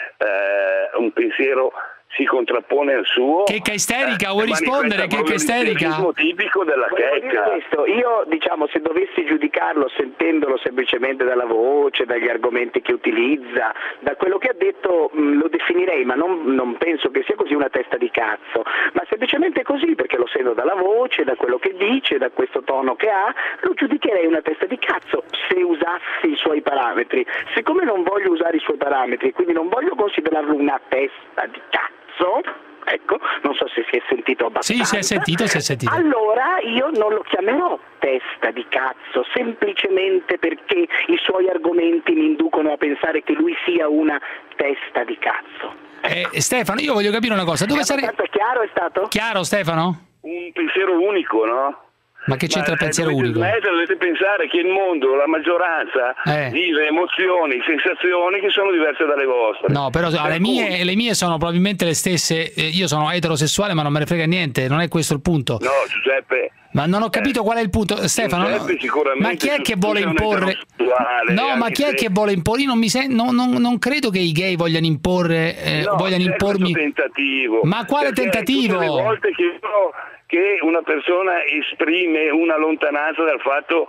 un pensiero si contrappone al suo. Checca isterica, vuoi rispondere? Checca isterica? È tipico della checca. Io, diciamo, se dovessi giudicarlo sentendolo semplicemente dalla voce, dagli argomenti che utilizza, da quello che ha detto, lo definirei, ma non penso che sia così, una testa di cazzo, ma semplicemente così, perché lo sento dalla voce, da quello che dice, da questo tono che ha, lo giudicherei una testa di cazzo se usassi i suoi parametri. Siccome non voglio usare i suoi parametri, quindi non voglio considerarlo una testa di cazzo, ecco, non so se si è sentito abbastanza. Sì, si è sentito. Allora io non lo chiamerò testa di cazzo, semplicemente perché i suoi argomenti mi inducono a pensare che lui sia una testa di cazzo. Stefano, io voglio capire una cosa. Chiaro è stato? Chiaro, Stefano? Un pensiero unico, no? Ma che c'entra il pensiero unico? Dovete pensare che il mondo, la maggioranza, vive emozioni, sensazioni che sono diverse dalle vostre. No, però le mie sono probabilmente le stesse. Io sono eterosessuale, ma non me ne frega niente, non è questo il punto. No, Giuseppe. Ma non ho capito qual è il punto, Stefano. Ma chi è che vuole imporre? No, ma chi è che vuole imporre? Io non credo che i gay vogliano imporre, vogliano impormi. Tentativo. Ma quale tentativo? Tutte le volte che una persona esprime una lontananza dal fatto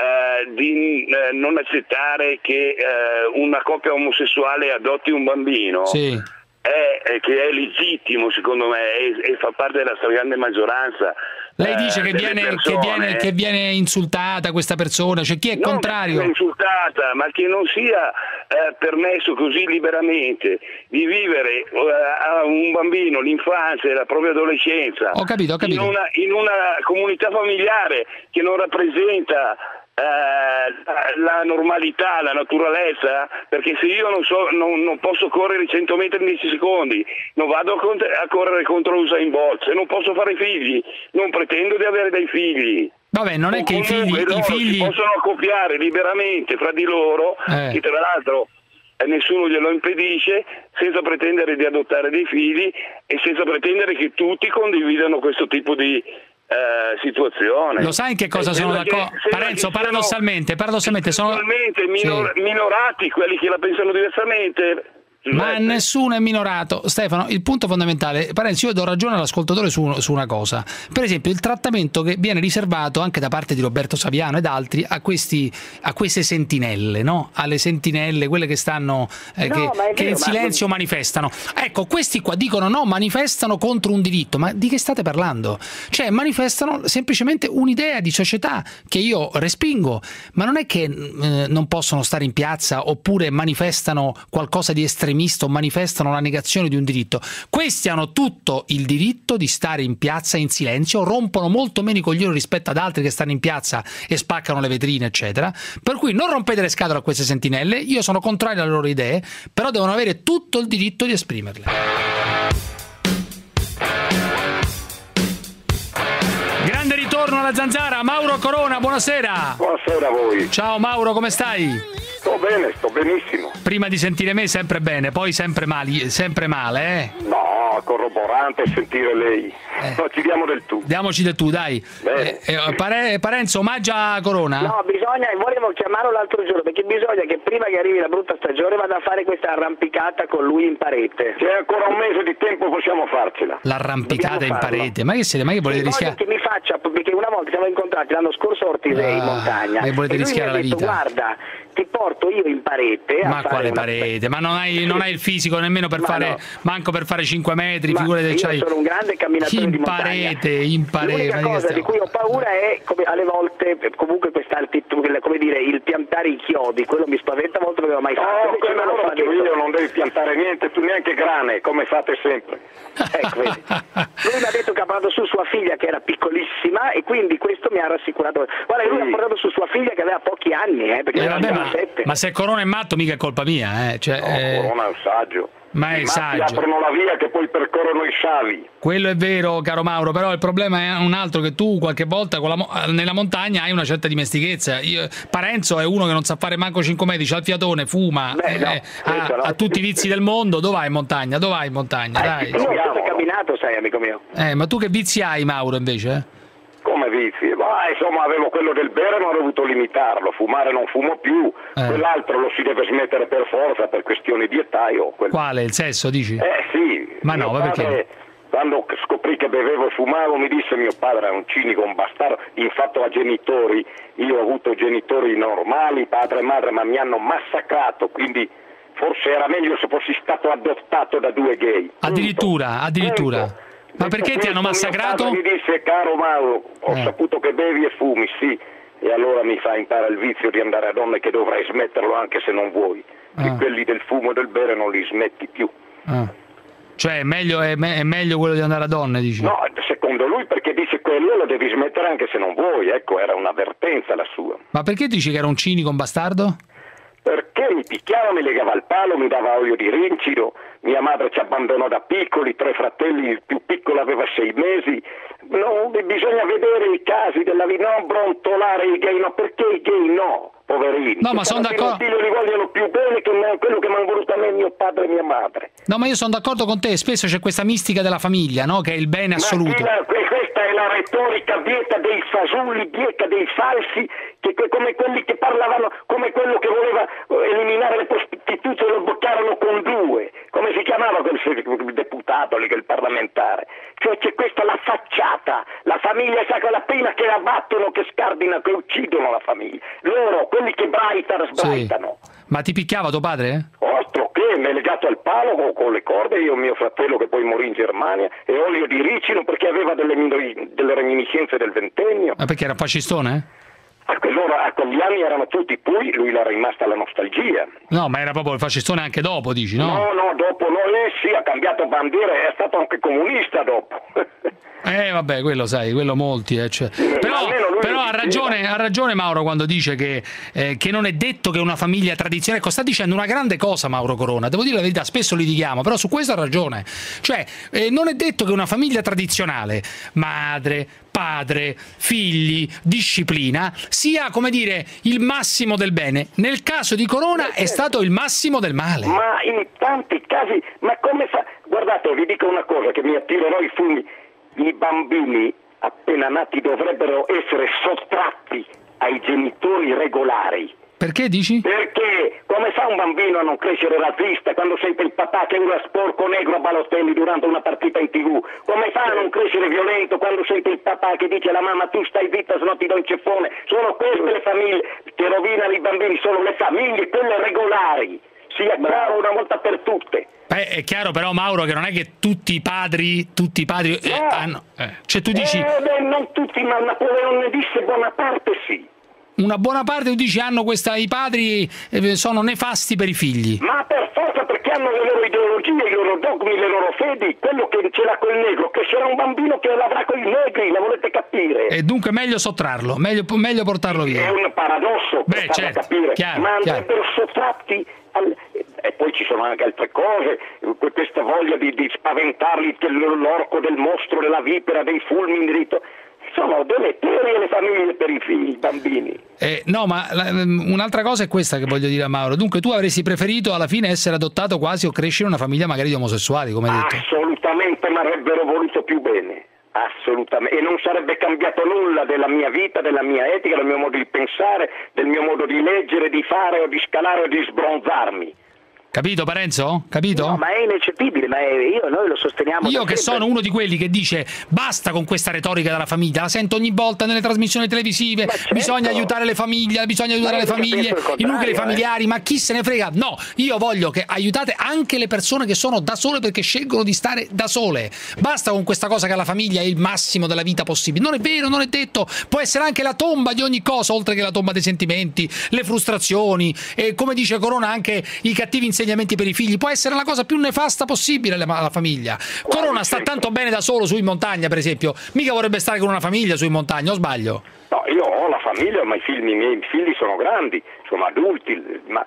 di non accettare che una coppia omosessuale adotti un bambino, che è legittimo secondo me e fa parte della stragrande maggioranza. Lei dice che viene insultata questa persona, cioè chi è contrario? Non insultata, ma che non sia permesso così liberamente di vivere a un bambino l'infanzia e la propria adolescenza ho capito. In una comunità familiare che non rappresenta la normalità, la naturalezza, perché se io non posso correre 100 metri in 10 secondi, non vado a correre contro Usain Bolt, se non posso fare figli, non pretendo di avere dei figli. Vabbè, non è che i figli si possono accoppiare liberamente fra di loro, che tra l'altro nessuno glielo impedisce, senza pretendere di adottare dei figli e senza pretendere che tutti condividano questo tipo di situazione. Lo sai in che cosa sono d'accordo? Parenzo, paradossalmente sono minorati quelli che la pensano diversamente. Ma nessuno è minorato. Stefano, il punto fondamentale, Parenzo, io do ragione all'ascoltatore su una cosa. Per esempio il trattamento che viene riservato anche da parte di Roberto Saviano ed altri a queste sentinelle, no? Alle sentinelle, quelle che stanno che in silenzio manifestano. Ecco, questi qua dicono no, manifestano contro un diritto. Ma di che state parlando? Cioè manifestano semplicemente un'idea di società che io respingo, ma non è che non possono stare in piazza oppure manifestano qualcosa di estremista o manifestano la negazione di un diritto. Questi hanno tutto il diritto di stare in piazza in silenzio, rompono molto meno i coglioni rispetto ad altri che stanno in piazza e spaccano le vetrine, eccetera. Per cui non rompete le scatole a queste sentinelle, io sono contrario alle loro idee, però devono avere tutto il diritto di esprimerle. Grande ritorno alla Zanzara, Mauro Corona, buonasera. Buonasera a voi. Ciao Mauro, come stai? Sto bene, sto benissimo. Prima di sentire me sempre bene, poi sempre male, eh? No, corroborante sentire lei. No, ci diamo del tu. Diamoci del tu, dai. Parenzo, omaggia Corona? No, volevo chiamarlo l'altro giorno, perché bisogna che prima che arrivi la brutta stagione vada a fare questa arrampicata con lui in parete. Se ancora un mese di tempo possiamo farcela. L'arrampicata in parete? Ma che volete rischiare? Che mi faccia, perché una volta siamo incontrati l'anno scorso a Ortisei in montagna. E volete rischiare la vita? Guarda, ti porto io in parete. Ma quale parete? Ma non hai il fisico nemmeno per fare, manco per fare 5 metri, figurati. Io sono un grande camminatore di montagna. In parete. L'unica cosa di cui ho paura è alle volte comunque questa altitudine, come dire, il piantare i chiodi, quello mi spaventa molto perché non l'ho mai fatto. Quello lo faccio io, non devi piantare niente, tu neanche grane, come fate sempre. Ecco, vedi. Lui mi ha detto che ha portato su sua figlia che era piccolissima e quindi questo mi ha rassicurato. Guarda, lui ha portato su sua figlia che aveva pochi anni, perché ma se Corona è matto mica è colpa mia, Cioè, Corona è un saggio. Ma è saggio. Aprono la via che poi percorrono i sciavi. Quello è vero, caro Mauro, però il problema è un altro, che tu qualche volta nella montagna hai una certa dimestichezza. Parenzo è uno che non sa fare manco 5 metri, c'ha il fiatone, fuma, ha tutti i vizi del mondo. Dove vai in montagna? Dai. Tu hai sempre camminato, sai, amico mio. Ma tu che vizi hai, Mauro, invece? Come vizi? Ma insomma avevo quello del bere ma ho dovuto limitarlo, fumare non fumo più, quell'altro lo si deve smettere per forza per questioni di età. Quale? Il sesso, dici? Sì. Ma no, perché? Quando scoprì che bevevo e fumavo mi disse mio padre è un cinico, un bastardo, infatti a genitori, io ho avuto genitori normali, padre e madre, ma mi hanno massacrato, quindi forse era meglio se fossi stato adottato da 2 gay. Addirittura. Ma perché ti hanno massacrato? Mi disse, caro Mauro, ho saputo che bevi e fumi, sì, e allora mi fa imparare il vizio di andare a donne che dovrai smetterlo anche se non vuoi, e quelli del fumo e del bere non li smetti più. Cioè è meglio quello di andare a donne, dici? No, secondo lui, perché dice quello lo devi smettere anche se non vuoi, ecco, era un'avvertenza la sua. Ma perché dici che era un cinico, un bastardo? Perché mi picchiava, mi legava al palo, mi dava olio di rincido, mia madre ci abbandonò da piccoli, 3 fratelli, il più piccolo aveva 6 mesi. No, bisogna vedere i casi della vita, non brontolare i gay, no, perché i gay no, poverini. No, ma sono d'accordo. I figli li vogliono più bene che quello che mi hanno voluto a me mio padre e mia madre. No, ma io sono d'accordo con te, spesso c'è questa mistica della famiglia, no? Che è il bene assoluto. Questa è la retorica bieta dei fasulli, bieta dei falsi, che come quelli che parlavano, come quello che voleva eliminare le prostitute, lo boccarono con 2. Come si chiamava quel deputato lì, quel parlamentare? Cioè c'è questa la facciata, la famiglia è sacra, la prima che la battono, che scardinano, che uccidono la famiglia. Loro, quelli che sbraitano. Sì. Ma ti picchiava tuo padre? Altro che, mi è legato al palo con le corde, io e mio fratello che poi morì in Germania, e olio di ricino perché aveva delle reminiscenze del ventennio. Ma perché era fascistone? A quell'ora a quegli anni erano tutti, poi lui era rimasta la nostalgia. No, ma era proprio il fascistone anche dopo, dici, no? No, dopo no, sì, ha cambiato bandiera e è stato anche comunista dopo. Vabbè, quello sai, quello molti, cioè. Però ha ragione Mauro quando dice che non è detto che una famiglia tradizionale, ecco, sta dicendo una grande cosa Mauro Corona, devo dire la verità, spesso litighiamo, però su questo ha ragione, cioè non è detto che una famiglia tradizionale, madre, padre, figli, disciplina, sia, come dire, il massimo del bene. Nel caso di Corona è stato il massimo del male. Ma in tanti casi, ma come fa? Guardate, vi dico una cosa che mi attirerò i fulmini. I bambini appena nati dovrebbero essere sottratti ai genitori regolari. Perché dici? Perché come fa un bambino a non crescere razzista quando sente il papà che urla sporco negro a Balotelli durante una partita in TV? Come fa a non crescere violento quando sente il papà che dice alla mamma tu stai zitta se no ti do il ceffone? Sono queste le famiglie che rovinano i bambini, sono le famiglie, quelle regolari. Sia chiaro una volta per tutte. È chiaro però Mauro che non è che tutti i padri hanno... Cioè tu dici... non tutti, ma Napoleone ne disse buona parte sì. Una buona parte, tu dici, hanno i padri sono nefasti per i figli. Ma per forza, perché hanno le loro ideologie, i loro dogmi, le loro fedi. Quello che ce l'ha col negro, che sarà un bambino che l'avrà con i negri, la volete capire? E dunque meglio sottrarlo, meglio portarlo via. È un paradosso per farlo capire, chiaro, ma andrebbero sottratti e poi ci sono anche altre cose, questa voglia di spaventarli, l'orco, del mostro, della vipera, dei fulmini, sono deleterie le famiglie per i figli, i bambini. No, ma un'altra cosa è questa che voglio dire a Mauro. Dunque tu avresti preferito alla fine essere adottato quasi o crescere in una famiglia magari di omosessuali, come hai detto? Assolutamente, ma avrebbero voluto più bene. Assolutamente, e non sarebbe cambiato nulla della mia vita, della mia etica, del mio modo di pensare, del mio modo di leggere, di fare o di scalare o di sbronzarmi. Capito Parenzo? Capito? No, ma è ineccepibile, ma noi lo sosteniamo. Io che sono uno di quelli che dice basta con questa retorica della famiglia, la sento ogni volta nelle trasmissioni televisive, certo. Bisogna aiutare le famiglie, i nuclei familiari, ma chi se ne frega? No, io voglio che aiutate anche le persone che sono da sole perché scelgono di stare da sole. Basta con questa cosa che la famiglia è il massimo della vita possibile. Non è vero, non è detto. Può essere anche la tomba di ogni cosa, oltre che la tomba dei sentimenti, le frustrazioni, e come dice Corona anche i cattivi insegnamenti per i figli. Può essere la cosa più nefasta possibile la famiglia. Corona sta tanto bene da solo su in montagna, per esempio, mica vorrebbe stare con una famiglia su in montagna, o sbaglio? No, io ho la famiglia, ma i miei figli sono grandi, sono adulti, ma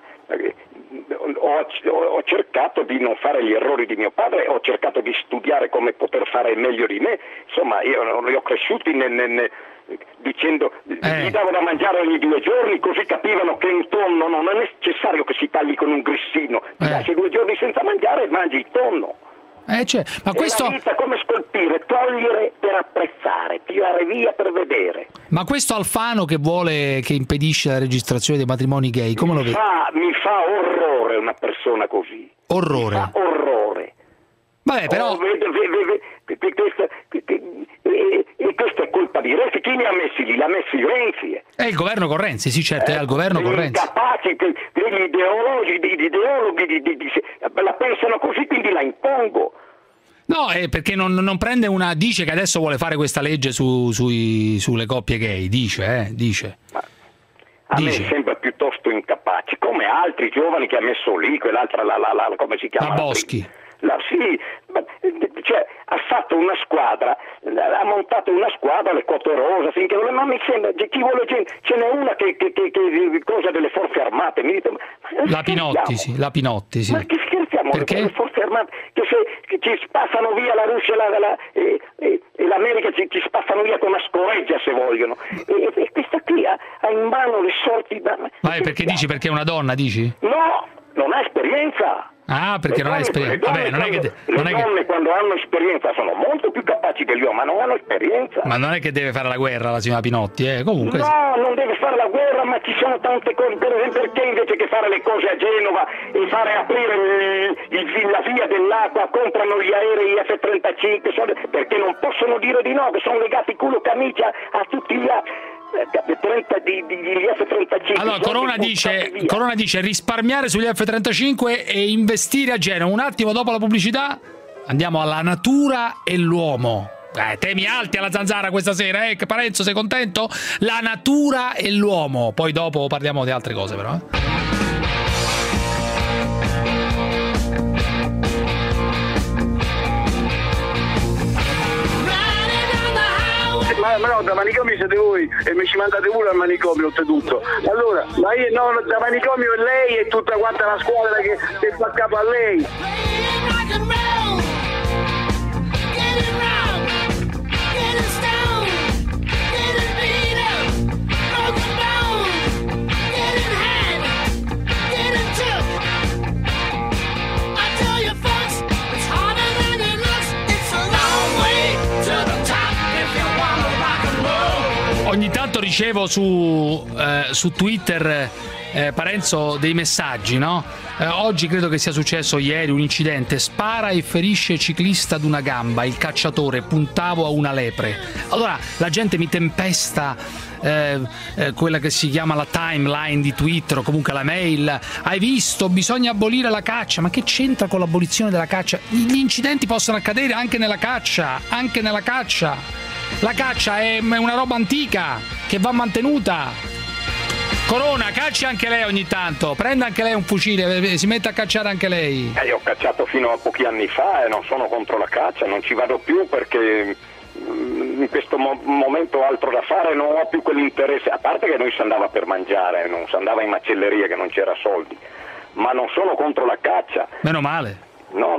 ho cercato di non fare gli errori di mio padre, ho cercato di studiare come poter fare meglio di me, insomma io li ho cresciuti dicendo gli davo da mangiare ogni 2 giorni, così capivano che un tonno non è necessario che si tagli con un grissino, ti lasci 2 giorni senza mangiare e mangi il tonno. Ma questo... La vita come scolpire, togliere per apprezzare, tirare via per vedere. Ma questo Alfano che impedisce la registrazione dei matrimoni gay, come lo vedi? Mi fa orrore una persona così. Orrore? Mi fa orrore. Vabbè, però... questa è colpa di Renzi. Chi li ha messi lì? L'ha messi Renzi. È il governo con Renzi, sì certo, è al governo con Renzi. Capaci, degli ideologi, la pensano così, quindi la impongo. No, è perché non prende una... Dice che adesso vuole fare questa legge sulle coppie gay, dice. Ma a me sembra piuttosto incapace, come altri giovani che ha messo lì, quell'altra, come si chiama? La Boschi. Sì, cioè ha fatto una squadra, ha montato una squadra, le quote rosa, finché ma mi sembra, chi vuole ce n'è una che cosa delle forze armate, mi dite, la Pinotti, sì. Ma che scherziamo? Perché? Le forze armate che ci spazzano via la Russia e l'America ci spazzano via con una scoreggia se vogliono, e questa qui ha in mano le sorti perché dici? Perché è una donna, dici? No, non ha esperienza. Ah, perché non hai esperienza. Le donne quando hanno esperienza sono molto più capaci degli uomini, ma non hanno esperienza. Ma non è che deve fare la guerra la signora Pinotti, comunque. No, non deve fare la guerra, ma ci sono tante cose. Per esempio, perché invece che fare le cose a Genova e fare aprire la via dell'acqua, comprano gli aerei F-35, perché non possono dire di no, che sono legati culo camicia a tutti gli altri. Gli F-35. Allora Corona dice risparmiare sugli F-35 e investire a Genova. Un attimo dopo la pubblicità andiamo alla natura e l'uomo. Temi alti alla Zanzara questa sera, Parenzo, sei contento? La natura e l'uomo. Poi dopo parliamo di altre cose, però. Ma no, da manicomio siete voi e mi ci mandate pure al manicomio oltretutto. Allora, ma io no, da manicomio è lei e tutta quanta la squadra che fa a capo a lei. Ogni tanto ricevo su Twitter, Parenzo, dei messaggi, no? Oggi credo che sia successo ieri un incidente, spara e ferisce ciclista ad una gamba, il cacciatore, puntavo a una lepre. Allora la gente mi tempesta quella che si chiama la timeline di Twitter o comunque la mail. Hai visto? Bisogna abolire la caccia. Ma che c'entra con l'abolizione della caccia? Gli incidenti possono accadere anche nella caccia, La caccia è una roba antica che va mantenuta. Corona, cacci anche lei ogni tanto, prenda anche lei un fucile, si mette a cacciare anche lei. Io ho cacciato fino a pochi anni fa e non sono contro la caccia, non ci vado più perché in questo momento ho altro da fare, non ho più quell'interesse, a parte che noi si andava per mangiare, non si andava in macelleria che non c'era soldi, ma non sono contro la caccia. Meno male. No.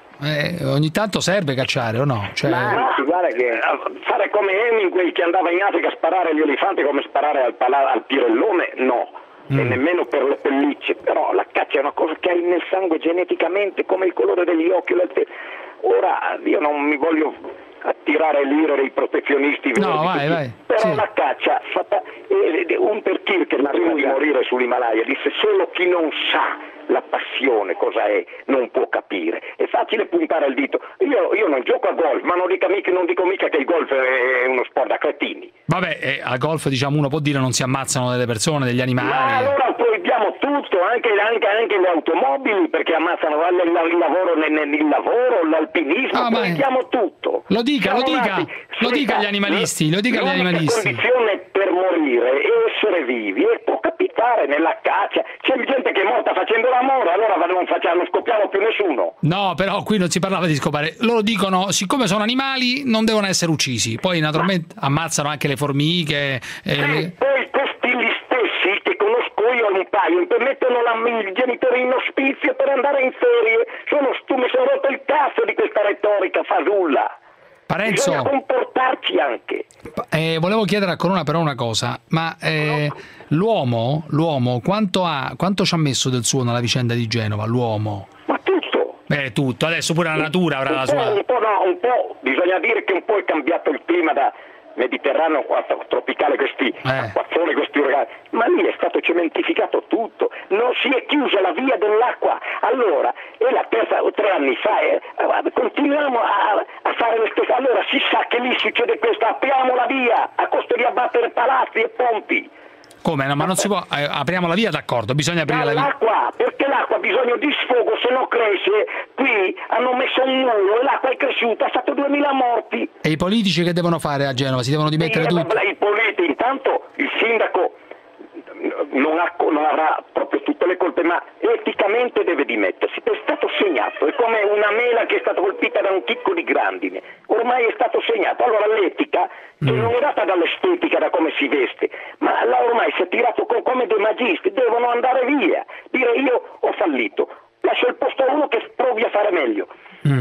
Ogni tanto serve cacciare o no? Cioè... No, guarda che fare come Hemingway che andava in Africa a sparare agli elefanti come sparare al pirellone, no. E nemmeno per le pellicce, però la caccia è una cosa che hai nel sangue geneticamente, come il colore degli occhi. Ora io non mi voglio attirare l'ira dei protezionisti, no, vai. Però sì. La caccia fatta un per Kirchner prima di morire sull'Himalaya disse solo chi non sa la passione cosa è non può capire. È facile puntare il dito. Io non gioco a golf, ma non dico mica che il golf è uno sport da cretini. Vabbè, a golf diciamo uno può dire non si ammazzano delle persone, degli animali. Ma allora proibiamo tutto, anche le automobili, perché ammazzano il lavoro, l'alpinismo, proibiamo tutto. Lo dica agli animalisti, L'unica condizione per morire e essere vivi e può capitare nella caccia. C'è gente che è morta facendo l'amore, allora non scoppiamo più nessuno. No, però qui non si parlava di scopare. Loro dicono, siccome sono animali, non devono essere uccisi. Poi naturalmente ammazzano anche le formiche. Poi questi gli stessi che conosco io un paio mettono i genitori in ospizio per andare in ferie. Mi sono rotto il cazzo di questa retorica fasulla. Parenzo, bisogna comportarci anche. Volevo chiedere a Corona però una cosa, ma l'uomo quanto ci ha messo del suo nella vicenda di Genova, l'uomo? Ma tutto. Tutto, adesso pure la natura avrà la sua... Un po', bisogna dire che un po' è cambiato il clima da mediterraneo tropicale, questi acquazzoni, questi uragani, ma lì è stato cementificato tutto, non si è chiusa la via dell'acqua, allora è la terza o 3 anni fa, continuiamo a fare le stesse, allora si sa che lì succede questo, apriamo la via a costo di abbattere palazzi e ponti. Come? No, ma non si può, apriamo la via, d'accordo, bisogna aprire la via. Perché l'acqua ha bisogno di sfogo, se no cresce. Qui hanno messo un muro e l'acqua è cresciuta, ha fatto 2000 morti. E i politici che devono fare a Genova? Si devono dimettere tutti? I politici, intanto il sindaco non avrà proprio tutte le colpe, ma eticamente deve dimettersi, è stato segnato, è come una mela che è stata colpita da un chicco di grandine, ormai è stato segnato. Allora l'etica, che non è data dall'estetica, da come si veste, ma là ormai si è tirato come dei magisti, devono andare via, dire io ho fallito, lascio il posto a uno che provi a fare meglio.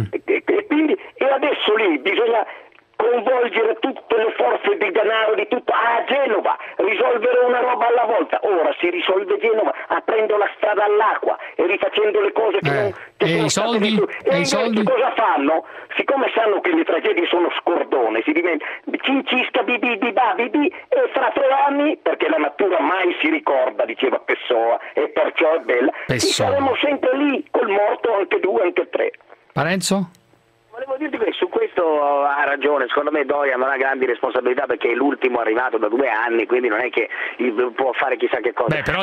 E adesso lì bisogna coinvolgere tutte le forze di denaro di tutto a Genova, risolvere una roba alla volta. Ora si risolve Genova aprendo la strada all'acqua e rifacendo le cose che i soldi? Cosa fanno? Siccome sanno che le tragedie sono scordone, si diventa cincisca bibi e fra 3 anni, perché la natura mai si ricorda, diceva Pessoa, e perciò è bella, ci saremo sempre lì col morto, anche 2, anche 3. Parenzo? Volevo dirti che su questo ha ragione, secondo me Doria non ha grandi responsabilità perché è l'ultimo arrivato da 2 anni, quindi non è che può fare chissà che cosa. Beh, però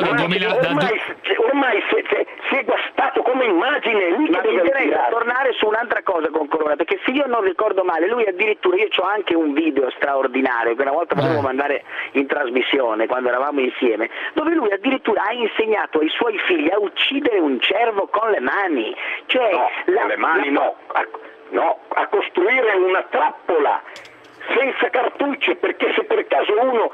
ormai si è guastato come immagine, lui che deve tornare su un'altra cosa con Corona, perché se io non ricordo male, lui addirittura, io ho anche un video straordinario che una volta volevo mandare in trasmissione quando eravamo insieme, dove lui addirittura ha insegnato ai suoi figli a uccidere un cervo con le mani, cioè con le mani no, a costruire una trappola senza cartucce, perché se per caso uno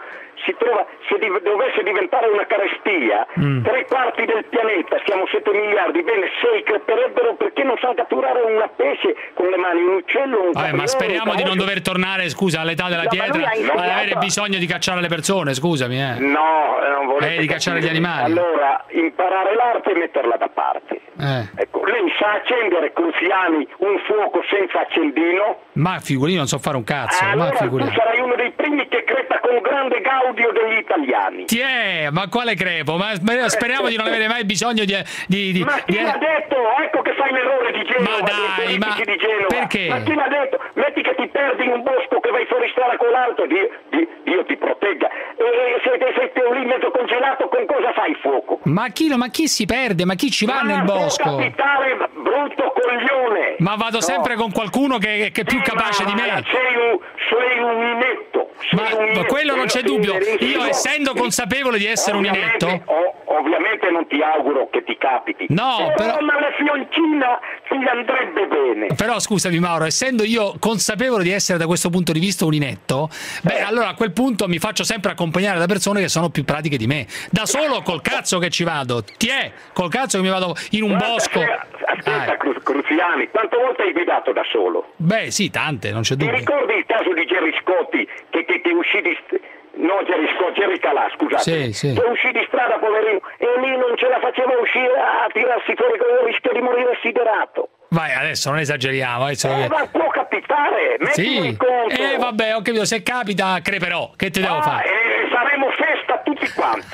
dovesse diventare una carestia, 3/4 del pianeta, siamo 7 miliardi, bene, 6 creperebbero perché non sanno catturare una pesce con le mani, un uccello, un capriolo, ma speriamo di non dover tornare, scusa, all'età della pietra, ad avere bisogno di cacciare le persone, scusami. No, non volete di cacciare gli animali. Allora, imparare l'arte e metterla da parte. Ecco, lei sa accendere Cruciani un fuoco senza accendino? Ma figurino, non so fare un cazzo. Allora tu sarai uno dei primi che crepa con grande gaudio degli italiani. Ma quale crepo? Ma speriamo di non avere mai bisogno di Ma chi l'ha detto? Ecco che fai l'errore di Genova. Ma dai, di Genova. Perché? Ma chi l'ha detto? Metti che ti perdi in un bosco, che vai fuori strada con l'auto, Dio ti protegga. E se sei lì mezzo congelato, con cosa fai fuoco? Ma chi si perde? Ma chi ci va nel bosco? Capitale, brutto coglione. Ma vado sempre con qualcuno che è più capace di me. Sei un inetto. Ma quello non c'è dubbio. Io, essendo consapevole di essere un inetto, ovviamente non ti auguro che ti capiti. No, però alla fioncina ti andrebbe bene. Però scusami Mauro, essendo io consapevole di essere da questo punto di vista un inetto, allora a quel punto mi faccio sempre accompagnare da persone che sono più pratiche di me. Da solo col cazzo che ci vado. Col cazzo che mi vado in un bosco. Aspetta, Cruciani, quante volte hai guidato da solo? Beh, sì, tante, non c'è dubbio. Ti ricordi il caso di Gerry Scotti che uscì di... No, Gerry Calà, scusate. Sì. Che uscì di strada, poverino, e lì non ce la faceva uscire a tirarsi fuori con il rischio di morire assiderato. Vai, adesso non esageriamo. Ma può capitare, mettilo in conto. Vabbè, ho capito, se capita creperò, che te devo fare? Faremo festa tutti quanti.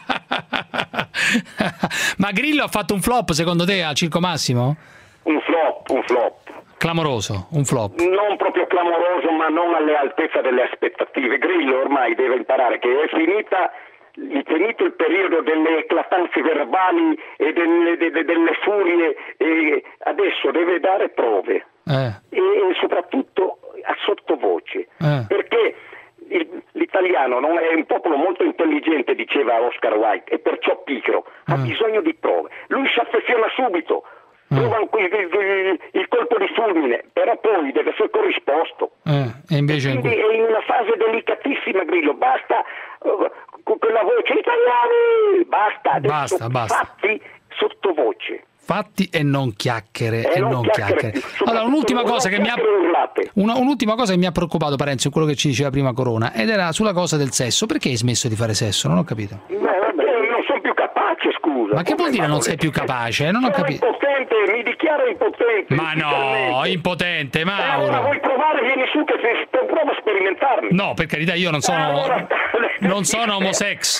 Ma Grillo ha fatto un flop secondo te al Circo Massimo? Un flop. Clamoroso, un flop. Non proprio clamoroso, ma non all'altezza delle aspettative. Grillo ormai deve imparare che è finito il periodo delle eclatanze verbali e delle furie, e adesso deve dare prove e soprattutto a sottovoce, perché l'italiano non è un popolo molto intelligente, diceva Oscar Wilde, e perciò pigro, ha bisogno di prove. Lui si affeziona subito, trova il colpo di fulmine, però poi deve essere corrisposto. E invece quindi è in una fase delicatissima Grillo, basta con quella voce italiani, basta. Fatti sottovoce. Fatti e non chiacchiere. Allora, un'ultima cosa che mi ha preoccupato, Parenzo, in quello che ci diceva prima Corona, ed era sulla cosa del sesso. Perché hai smesso di fare sesso? Non ho capito. Non sono più capace, scusa. Ma che vuol dire non sei più capace? Non ho capito. Mi dichiaro impotente. Ma no, impotente, Mauro. Allora vuoi provare? Vieni su che prova a sperimentarmi. No, per carità, io non sono omosex.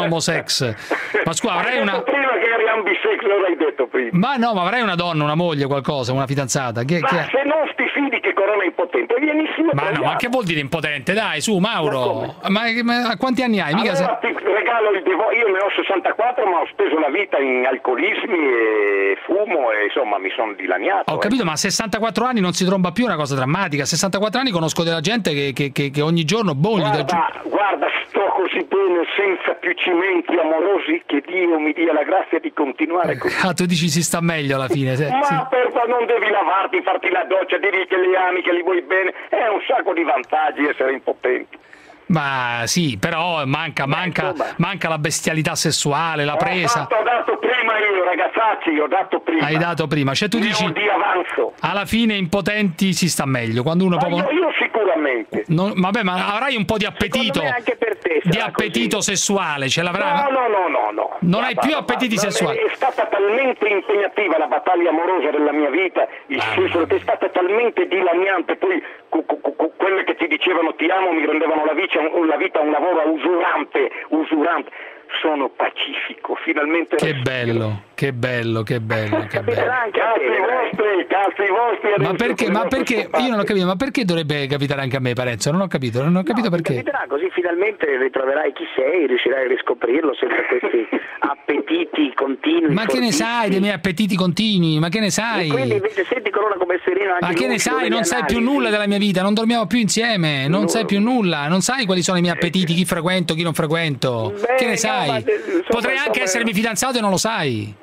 Ma scusa, avrei una... Prima che eri ambisex, lo l'hai detto prima. Ma no, ma avrei una donna, una moglie, qualcosa, una fidanzata. Se non ti fidi che Corona è impotente, vieni su. Ma che vuol dire impotente? Dai, su, Mauro. Ma quanti anni hai? Allora, ti regalo io ne ho 64, ma ho speso la vita in alcolismi e fumo e insomma mi sono dilaniato. Ho capito, ma a 64 anni non si tromba più, una cosa drammatica. A 64 anni conosco della gente che ogni giorno Guarda, sto così bene senza più cimenti amorosi che Dio mi dia la grazia di continuare così. Tu dici si sta meglio alla fine. Ma non devi lavarti, farti la doccia, devi che li ami, che li vuoi bene. È un sacco di vantaggi essere impotenti. Ma sì, però manca la bestialità sessuale, la presa. Ho dato prima io, ragazzacci, Hai dato prima, cioè tu dici di avanzo. Alla fine impotenti si sta meglio, quando uno proprio... Io sicuramente. Vabbè, ma avrai un po' di appetito. Anche per te di appetito sessuale, ce l'avrai? No. Non hai più appetiti sessuali. È stata talmente impegnativa la battaglia amorosa della mia vita, il senso che è stata talmente dilaniante, poi quelle che ti dicevano ti amo mi rendevano la vita un lavoro usurante. sono pacifico, finalmente. Che bello. Cazzi vostri. Ma perché? Io non ho capito, ma perché dovrebbe capitare anche a me, Parenzo? Non ho capito perché. Capiterà, così finalmente ritroverai chi sei, riuscirai a riscoprirlo senza questi appetiti continui. Ma che ne sai dei miei appetiti continui? Ma che ne sai? E quindi invece senti Corona come sereno anche. Ma che ne sai? Non sai più nulla della mia vita, non dormiamo più insieme, non sai più nulla, non sai quali sono i miei appetiti, chi frequento, chi non frequento. Che ne sai? Potrei anche essermi fidanzato e non lo sai.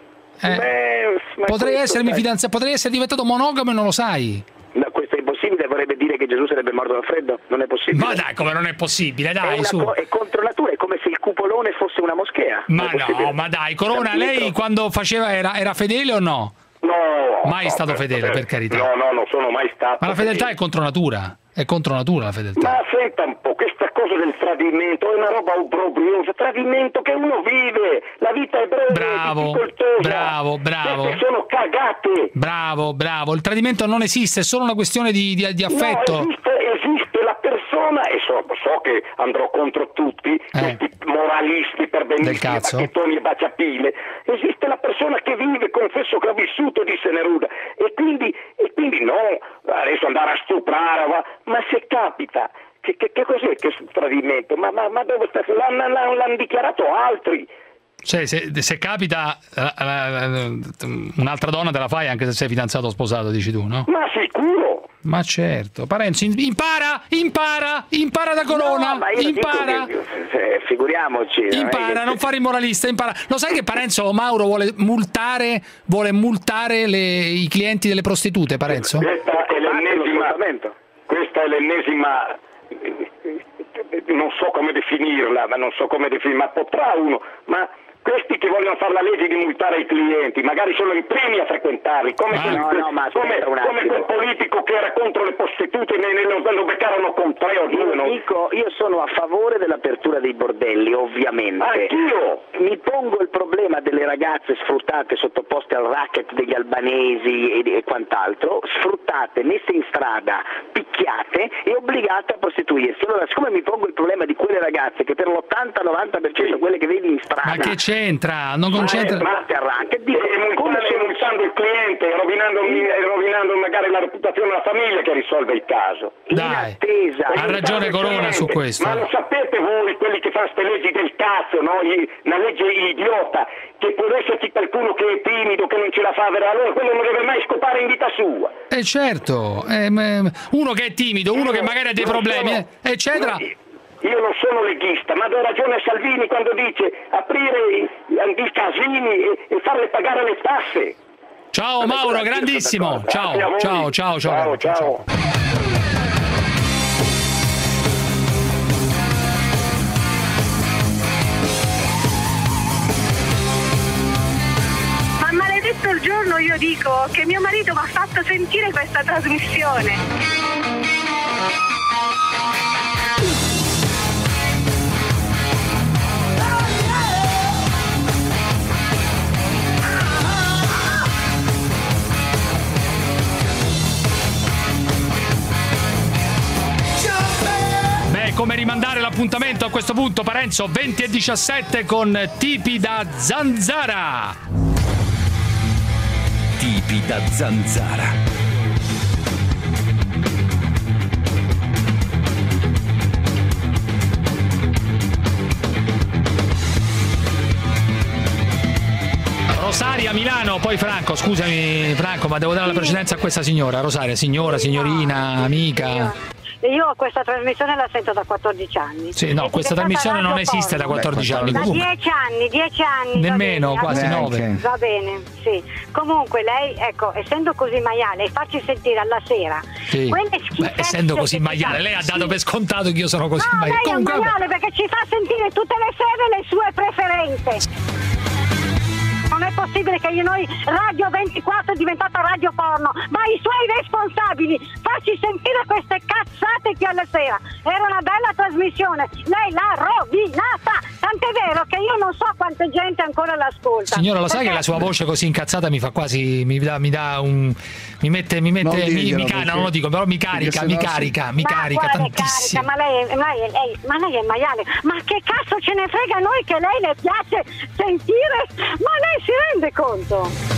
Potrei essermi fidanzato, potrei essere diventato monogamo e non lo sai. No, questo è impossibile, vorrebbe dire che Gesù sarebbe morto da freddo? Non è possibile. Ma dai, come non è possibile? Dai, su. È contro natura, è come se il cupolone fosse una moschea. Ma no, ma dai, Corona, lei quando faceva era fedele o no? No. Mai stato fedele, per carità. No, non sono mai stato. Ma la fedeltà è contro natura. È contro natura la fedeltà. Ma senta un po', questa cosa del tradimento è una roba obbrobriosa. Tradimento che uno vive. La vita è breve, Bravo. Queste sono cagate. Bravo. Il tradimento non esiste, è solo una questione di affetto. No, esiste la persona, e so che andrò contro tutti, questi moralisti per benissimo, bacchettoni e baciapile. Esiste la persona che vive, confesso che ho vissuto, disse Neruda, e quindi no, adesso andare a stuprare, ma se capita, che cos'è questo tradimento? Ma dove sta? L'hanno dichiarato altri. Cioè, se capita un'altra donna te la fai anche se sei fidanzato o sposato, dici tu, no? Ma sicuro! Ma certo, Parenzo, impara da Corona, no, impara. Figuriamoci. Impara, non fare il moralista, impara. Lo sai che Parenzo Mauro vuole multare i clienti delle prostitute, Parenzo? Questa è l'ennesima, non so come definirla, ma potrà uno, ma questi che vogliono fare la legge di multare i clienti, magari sono i primi a frequentarli, come quel politico che era contro le prostitute e lo beccarono con 3 o 2. Io sono a favore dell'apertura dei bordelli, ovviamente. Anch'io! Mi pongo il problema delle ragazze sfruttate, sottoposte al racket degli albanesi e quant'altro, sfruttate, messe in strada, picchiate e obbligate a prostituirsi. Allora, siccome mi pongo il problema di quelle ragazze che per l'80-90% quelle che vedi in strada... Ma che c'entra? Non concentra... multando il cliente, rovinando magari la reputazione della famiglia che risolve il caso. Dai, ha ragione Corona su questo. Ma lo sapete voi, quelli che fanno ste leggi del cazzo, no? Una legge idiota, che può esserci qualcuno che è timido, che non ce la fa avere, allora quello non deve mai scopare in vita sua. Certo, uno che è timido, uno che magari ha dei problemi, eccetera. Io non sono leghista, ma do ragione a Salvini quando dice aprire i casini e farle pagare le tasse. Ciao Mauro, grandissimo. Ciao. Ma maledetto il giorno, io dico, che mio marito mi ha fatto sentire questa trasmissione. Come rimandare l'appuntamento a questo punto, Parenzo? 20:17 con Tipi da Zanzara. Tipi da Zanzara. Rosaria, Milano, poi Franco, scusami Franco, ma devo dare la precedenza a questa signora. Rosaria, signora, signorina, amica. Io questa trasmissione la sento da 14 anni. Sì, no, questa trasmissione non esiste da 14 anni. Da 10 anni. Nemmeno, quasi 9. Va bene, sì. Comunque lei, ecco, essendo così maiale, e farci sentire alla sera quelle schifezze. Essendo così maiale, lei ha dato per scontato che io sono così maiale. Lei è maiale perché ci fa sentire tutte le sere le sue preferenze. Non è possibile che noi Radio 24 è diventata radio porno? Ma i suoi responsabili, farci sentire queste cazzate qui alla sera. Era una bella trasmissione, lei l'ha rovinata, tant'è vero che io non so quanta gente ancora l'ascolta. Signora, lo sai che la sua voce così incazzata mi fa quasi, mi mette, no, non lo dico, però mi carica tantissimo. Ma lei è maiale, ma che cazzo ce ne frega a noi che lei le piace sentire? Ma lei si rende conto?